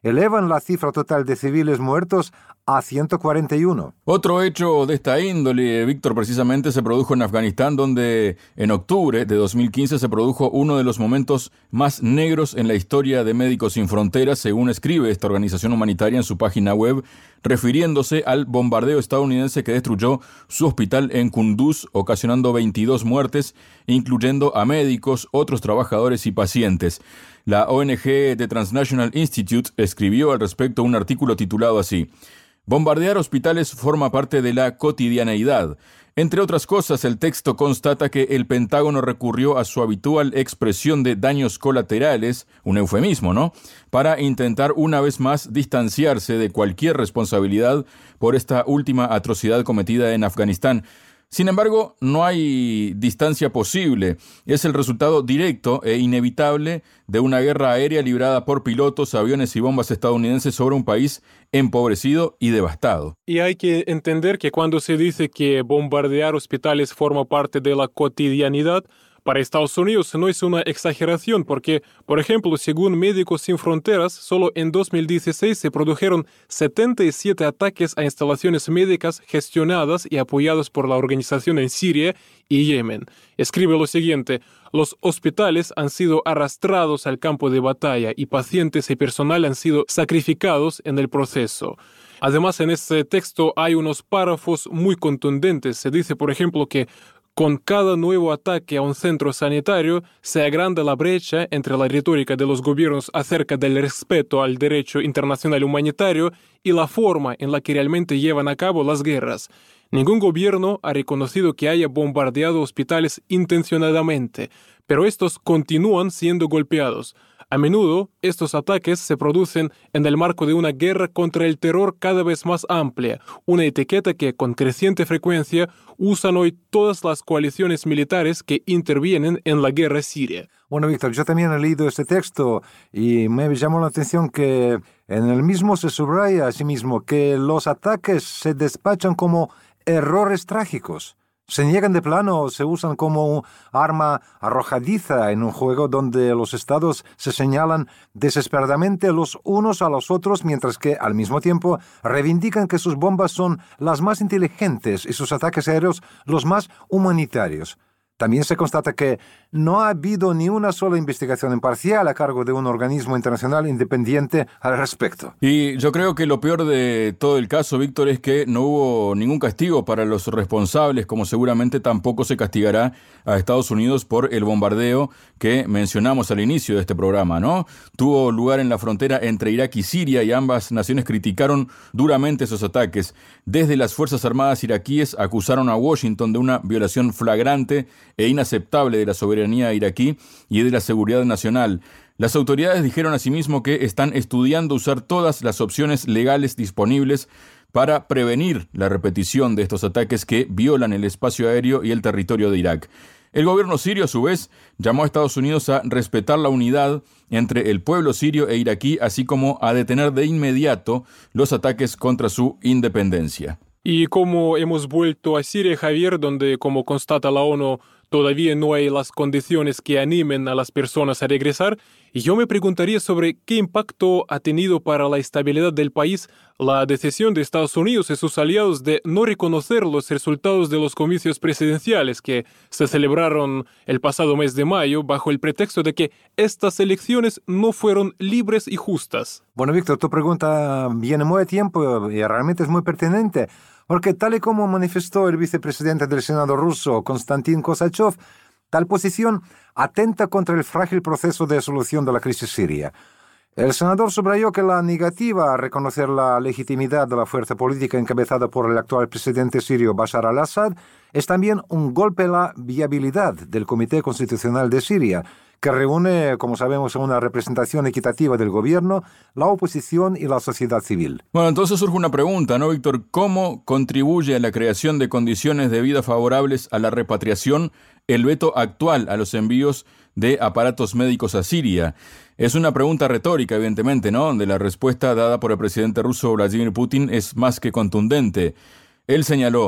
elevan la cifra total de civiles muertos a ciento cuarenta y uno. Otro hecho de esta índole, Víctor, precisamente se produjo en Afganistán, donde en octubre de dos mil quince se produjo uno de los momentos más negros en la historia de Médicos Sin Fronteras, según escribe esta organización humanitaria en su página web, refiriéndose al bombardeo estadounidense que destruyó su hospital en Kunduz, ocasionando veintidós muertes, incluyendo a médicos, otros trabajadores y pacientes. La O N G The Transnational Institute escribió al respecto un artículo titulado así: bombardear hospitales forma parte de la cotidianeidad. Entre otras cosas, el texto constata que el Pentágono recurrió a su habitual expresión de daños colaterales, un eufemismo, ¿no?, para intentar una vez más distanciarse de cualquier responsabilidad por esta última atrocidad cometida en Afganistán. Sin embargo, no hay distancia posible. Es el resultado directo e inevitable de una guerra aérea librada por pilotos, aviones y bombas estadounidenses sobre un país empobrecido y devastado. Y hay que entender que cuando se dice que bombardear hospitales forma parte de la cotidianidad, para Estados Unidos no es una exageración porque, por ejemplo, según Médicos Sin Fronteras, solo en dos mil dieciséis se produjeron setenta y siete ataques a instalaciones médicas gestionadas y apoyadas por la organización en Siria y Yemen. Escribe lo siguiente: los hospitales han sido arrastrados al campo de batalla y pacientes y personal han sido sacrificados en el proceso. Además, en este texto hay unos párrafos muy contundentes. Se dice, por ejemplo, que con cada nuevo ataque a un centro sanitario se agranda la brecha entre la retórica de los gobiernos acerca del respeto al derecho internacional humanitario y la forma en la que realmente llevan a cabo las guerras. Ningún gobierno ha reconocido que haya bombardeado hospitales intencionadamente, pero estos continúan siendo golpeados. A menudo, estos ataques se producen en el marco de una guerra contra el terror cada vez más amplia, una etiqueta que con creciente frecuencia usan hoy todas las coaliciones militares que intervienen en la guerra siria. Bueno, Víctor, yo también he leído este texto y me llamó la atención que en el mismo se subraya asimismo que los ataques se despachan como errores trágicos. Se niegan de plano o se usan como arma arrojadiza en un juego donde los estados se señalan desesperadamente los unos a los otros, mientras que al mismo tiempo reivindican que sus bombas son las más inteligentes y sus ataques aéreos los más humanitarios. También se constata que no ha habido ni una sola investigación imparcial a cargo de un organismo internacional independiente al respecto. Y yo creo que lo peor de todo el caso, Víctor, es que no hubo ningún castigo para los responsables, como seguramente tampoco se castigará a Estados Unidos por el bombardeo que mencionamos al inicio de este programa, ¿no? Tuvo lugar en la frontera entre Irak y Siria y ambas naciones criticaron duramente esos ataques. Desde las Fuerzas Armadas iraquíes acusaron a Washington de una violación flagrante e inaceptable de la soberanía iraquí y de la seguridad nacional. Las autoridades dijeron asimismo que están estudiando usar todas las opciones legales disponibles para prevenir la repetición de estos ataques que violan el espacio aéreo y el territorio de Irak. El gobierno sirio, a su vez, llamó a Estados Unidos a respetar la unidad entre el pueblo sirio e iraquí, así como a detener de inmediato los ataques contra su independencia. Y como hemos vuelto a Siria, Javier, donde, como constata la ONU, todavía no hay las condiciones que animen a las personas a regresar, y yo me preguntaría sobre qué impacto ha tenido para la estabilidad del país la decisión de Estados Unidos y sus aliados de no reconocer los resultados de los comicios presidenciales que se celebraron el pasado mes de mayo bajo el pretexto de que estas elecciones no fueron libres y justas. Bueno, Víctor, tu pregunta viene muy a tiempo y realmente es muy pertinente, porque tal y como manifestó el vicepresidente del Senado ruso, Konstantin Kosachev, tal posición atenta contra el frágil proceso de solución de la crisis siria. El senador subrayó que la negativa a reconocer la legitimidad de la fuerza política encabezada por el actual presidente sirio Bashar al-Assad es también un golpe a la viabilidad del Comité Constitucional de Siria, que reúne, como sabemos, una representación equitativa del gobierno, la oposición y la sociedad civil. Bueno, entonces surge una pregunta, ¿no, Víctor? ¿Cómo contribuye a la creación de condiciones de vida favorables a la repatriación el veto actual a los envíos de aparatos médicos a Siria? Es una pregunta retórica, evidentemente, ¿no? Donde la respuesta dada por el presidente ruso Vladimir Putin es más que contundente. Él señaló: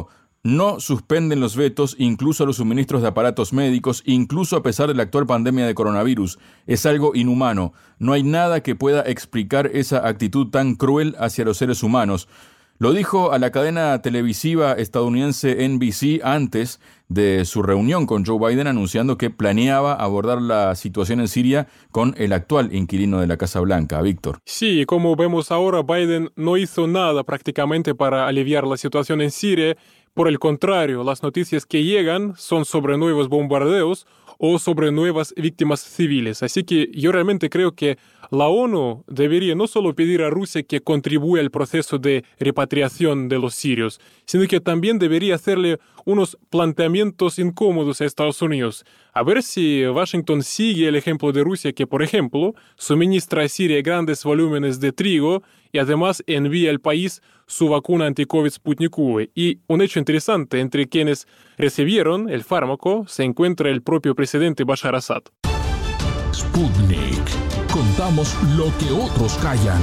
no suspenden los vetos, incluso a los suministros de aparatos médicos, incluso a pesar de la actual pandemia de coronavirus. Es algo inhumano. No hay nada que pueda explicar esa actitud tan cruel hacia los seres humanos. Lo dijo a la cadena televisiva estadounidense N B C antes de su reunión con Joe Biden, anunciando que planeaba abordar la situación en Siria con el actual inquilino de la Casa Blanca, Víctor. Sí, como vemos ahora, Biden no hizo nada prácticamente para aliviar la situación en Siria. Por el contrario, las noticias que llegan son sobre nuevos bombardeos o sobre nuevas víctimas civiles. Así que yo realmente creo que la ONU debería no solo pedir a Rusia que contribuya al proceso de repatriación de los sirios, sino que también debería hacerle unos planteamientos incómodos a Estados Unidos. A ver si Washington sigue el ejemplo de Rusia, que, por ejemplo, suministra a Siria grandes volúmenes de trigo y además envía al país su vacuna anti-COVID Sputnik V. Y un hecho interesante, entre quienes recibieron el fármaco se encuentra el propio presidente Bashar Assad. Sputnik. Contamos lo que otros callan.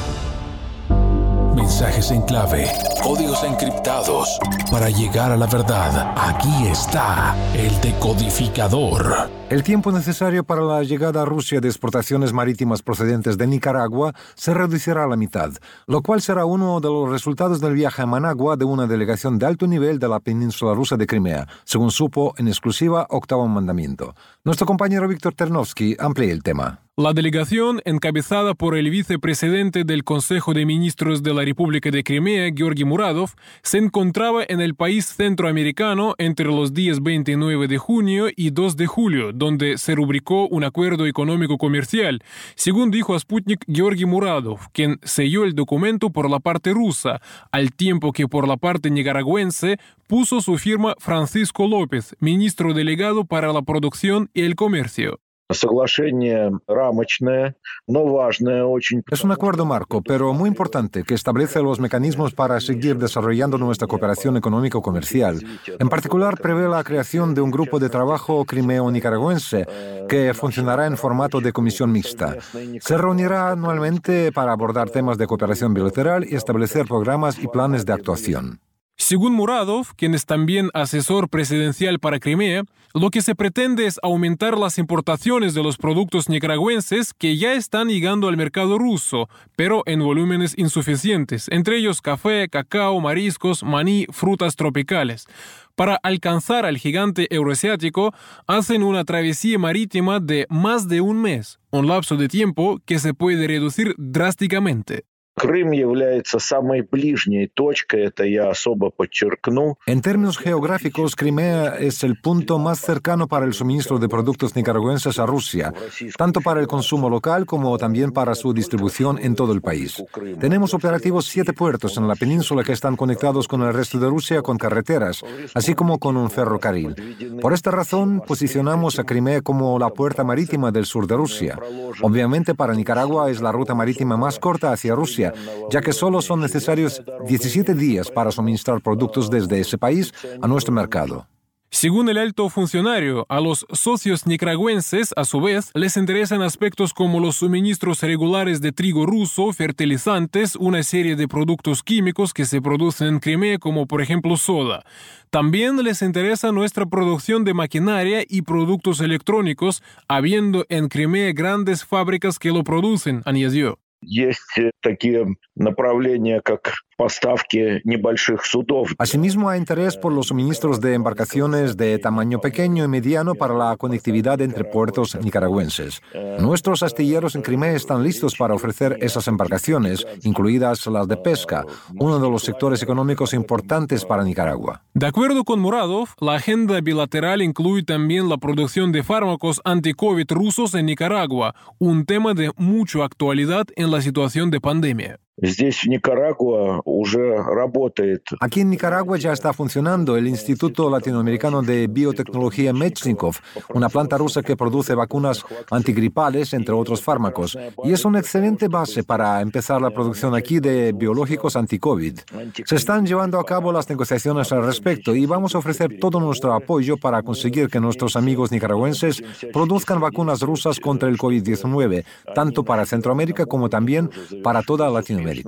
Mensajes en clave. Códigos encriptados. Para llegar a la verdad, aquí está el decodificador. El tiempo necesario para la llegada a Rusia de exportaciones marítimas procedentes de Nicaragua se reducirá a la mitad, lo cual será uno de los resultados del viaje a Managua de una delegación de alto nivel de la península rusa de Crimea, según supo en exclusiva Octavo Mandamiento. Nuestro compañero Víctor Ternovsky amplía el tema. La delegación, encabezada por el vicepresidente del Consejo de Ministros de la República de Crimea, Georgi Muradov, se encontraba en el país centroamericano entre los días veintinueve de junio y dos de julio, donde se rubricó un acuerdo económico comercial, según dijo a Sputnik Georgi Muradov, quien selló el documento por la parte rusa, al tiempo que por la parte nicaragüense puso su firma Francisco López, ministro delegado para la producción y el comercio. Es un acuerdo marco, pero muy importante, que establece los mecanismos para seguir desarrollando nuestra cooperación económico-comercial. En particular, prevé la creación de un grupo de trabajo crimeo-nicaragüense que funcionará en formato de comisión mixta. Se reunirá anualmente para abordar temas de cooperación bilateral y establecer programas y planes de actuación. Según Muradov, quien es también asesor presidencial para Crimea, lo que se pretende es aumentar las importaciones de los productos nicaragüenses que ya están llegando al mercado ruso, pero en volúmenes insuficientes, entre ellos café, cacao, mariscos, maní, frutas tropicales. Para alcanzar al gigante euroasiático, hacen una travesía marítima de más de un mes, un lapso de tiempo que se puede reducir drásticamente. En términos geográficos, Crimea es el punto más cercano para el suministro de productos nicaragüenses a Rusia, tanto para el consumo local como también para su distribución en todo el país. Tenemos operativos siete puertos en la península que están conectados con el resto de Rusia con carreteras, así como con un ferrocarril. Por esta razón, posicionamos a Crimea como la puerta marítima del sur de Rusia. Obviamente, para Nicaragua es la ruta marítima más corta hacia Rusia, ya que solo son necesarios diecisiete días para suministrar productos desde ese país a nuestro mercado. Según el alto funcionario, a los socios nicaragüenses, a su vez, les interesan aspectos como los suministros regulares de trigo ruso, fertilizantes, una serie de productos químicos que se producen en Crimea, como por ejemplo soda. También les interesa nuestra producción de maquinaria y productos electrónicos, habiendo en Crimea grandes fábricas que lo producen, añadió. Asimismo, hay interés por los suministros de embarcaciones de tamaño pequeño y mediano para la conectividad entre puertos nicaragüenses. Nuestros astilleros en Crimea están listos para ofrecer esas embarcaciones, incluidas las de pesca, uno de los sectores económicos importantes para Nicaragua. De acuerdo con Muradov, la agenda bilateral incluye también la producción de fármacos anti-COVID rusos en Nicaragua, un tema de mucha actualidad en la situación de pandemia. Aquí en Nicaragua ya está funcionando el Instituto Latinoamericano de Biotecnología Mechnikov, una planta rusa que produce vacunas antigripales, entre otros fármacos, y es una excelente base para empezar la producción aquí de biológicos anti-COVID. Se están llevando a cabo las negociaciones al respecto y vamos a ofrecer todo nuestro apoyo para conseguir que nuestros amigos nicaragüenses produzcan vacunas rusas contra el COVID diecinueve, tanto para Centroamérica como también para toda Latinoamérica.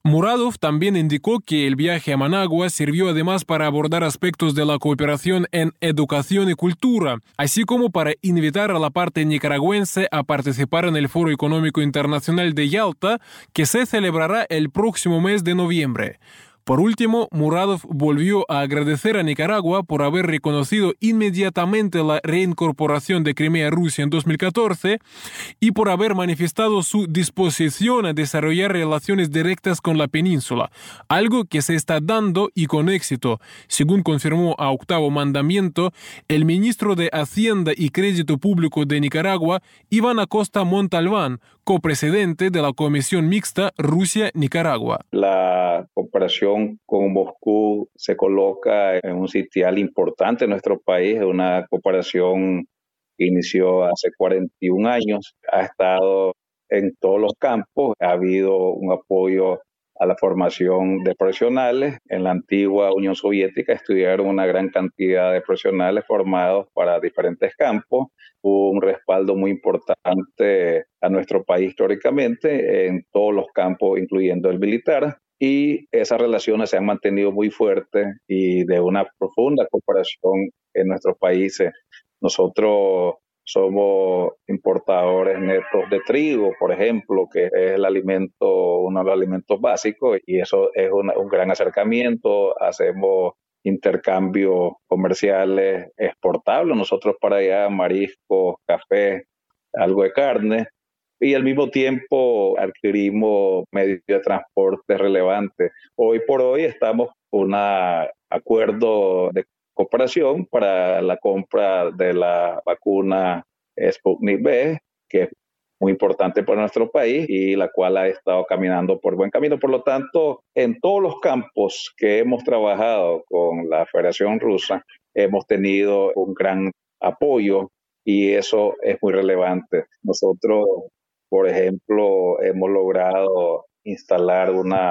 Muradov también indicó que el viaje a Managua sirvió además para abordar aspectos de la cooperación en educación y cultura, así como para invitar a la parte nicaragüense a participar en el Foro Económico Internacional de Yalta, que se celebrará el próximo mes de noviembre. Por último, Muradov volvió a agradecer a Nicaragua por haber reconocido inmediatamente la reincorporación de Crimea a Rusia en dos mil catorce y por haber manifestado su disposición a desarrollar relaciones directas con la península, algo que se está dando y con éxito, según confirmó a Octavo Mandamiento el ministro de Hacienda y Crédito Público de Nicaragua, Iván Acosta Montalbán, copresidente de la Comisión Mixta Rusia-Nicaragua. La cooperación con Moscú se coloca en un sitial importante en nuestro país, una cooperación que inició hace cuarenta y un años, ha estado en todos los campos, ha habido un apoyo a la formación de profesionales. En la antigua Unión Soviética estudiaron una gran cantidad de profesionales formados para diferentes campos. Hubo un respaldo muy importante a nuestro país históricamente en todos los campos, incluyendo el militar, y esas relaciones se han mantenido muy fuertes y de una profunda cooperación en nuestros países. Nosotros somos importadores netos de trigo, por ejemplo, que es el alimento, uno de los alimentos básicos, y eso es una, un gran acercamiento. Hacemos intercambios comerciales exportables, nosotros para allá mariscos, café, algo de carne, y al mismo tiempo adquirimos medios de transporte relevantes. Hoy por hoy estamos con un acuerdo de cooperación para la compra de la vacuna Sputnik V, que es muy importante para nuestro país y la cual ha estado caminando por buen camino. Por lo tanto, en todos los campos que hemos trabajado con la Federación Rusa, hemos tenido un gran apoyo y eso es muy relevante. Nosotros, por ejemplo, hemos logrado instalar una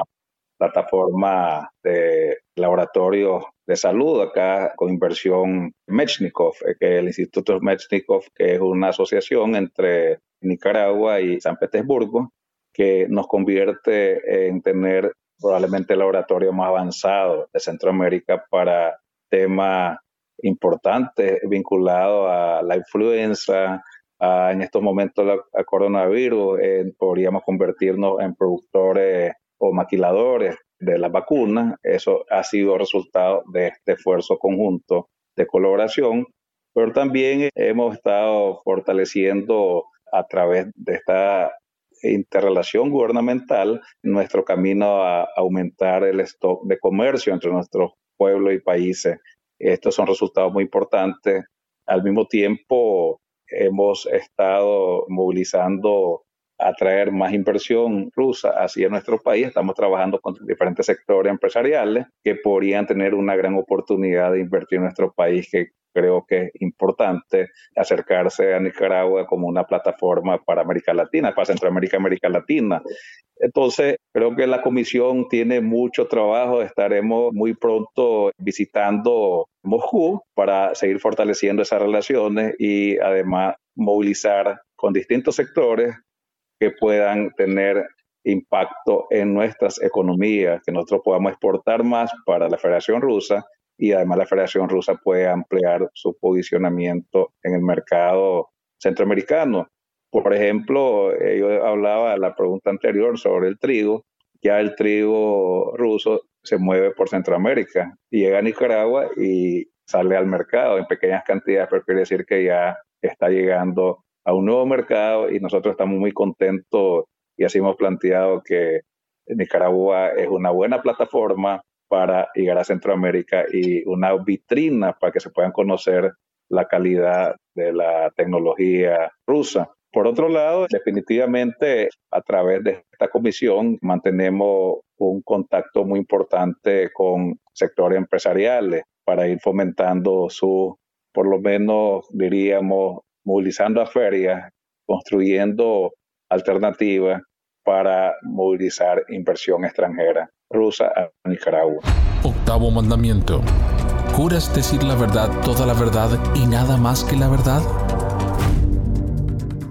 plataforma de laboratorios de salud acá con inversión Mechnikov, que es el Instituto Mechnikov, que es una asociación entre Nicaragua y San Petersburgo, que nos convierte en tener probablemente el laboratorio más avanzado de Centroamérica para temas importantes vinculados a la influenza, a, en estos momentos al coronavirus. Eh, podríamos convertirnos en productores o maquiladores de las vacunas. Eso ha sido resultado de este esfuerzo conjunto de colaboración, pero también hemos estado fortaleciendo a través de esta interrelación gubernamental nuestro camino a aumentar el stock de comercio entre nuestros pueblos y países. Estos son resultados muy importantes. Al mismo tiempo, hemos estado movilizando a traer más inversión rusa hacia nuestro país. Estamos trabajando con diferentes sectores empresariales que podrían tener una gran oportunidad de invertir en nuestro país, que creo que es importante acercarse a Nicaragua como una plataforma para América Latina, para Centroamérica y América Latina. Entonces, creo que la comisión tiene mucho trabajo. Estaremos muy pronto visitando Moscú para seguir fortaleciendo esas relaciones y además movilizar con distintos sectores que puedan tener impacto en nuestras economías, que nosotros podamos exportar más para la Federación Rusa y además la Federación Rusa puede ampliar su posicionamiento en el mercado centroamericano. Por ejemplo, yo hablaba en la pregunta anterior sobre el trigo. Ya el trigo ruso se mueve por Centroamérica y llega a Nicaragua y sale al mercado en pequeñas cantidades, pero quiere decir que ya está llegando a un nuevo mercado y nosotros estamos muy contentos y así hemos planteado que Nicaragua es una buena plataforma para llegar a Centroamérica y una vitrina para que se puedan conocer la calidad de la tecnología rusa. Por otro lado, definitivamente a través de esta comisión mantenemos un contacto muy importante con sectores empresariales para ir fomentando su, por lo menos diríamos, movilizando a ferias, construyendo alternativas para movilizar inversión extranjera rusa a Nicaragua. Octavo mandamiento. ¿Juras decir la verdad, toda la verdad y nada más que la verdad?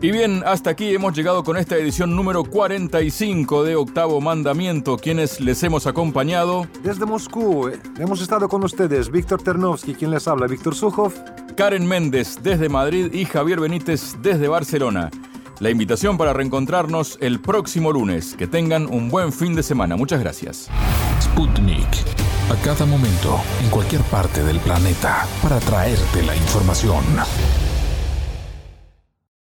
Y bien, hasta aquí hemos llegado con esta edición número cuarenta y cinco de Octavo Mandamiento. Quienes les hemos acompañado. Desde Moscú hemos estado con ustedes Víctor Ternovsky, quien les habla, Víctor Sujoff, Karen Méndez desde Madrid y Javier Benítez desde Barcelona. La invitación para reencontrarnos el próximo lunes. Que tengan un buen fin de semana. Muchas gracias. Sputnik. A cada momento, en cualquier parte del planeta, para traerte la información.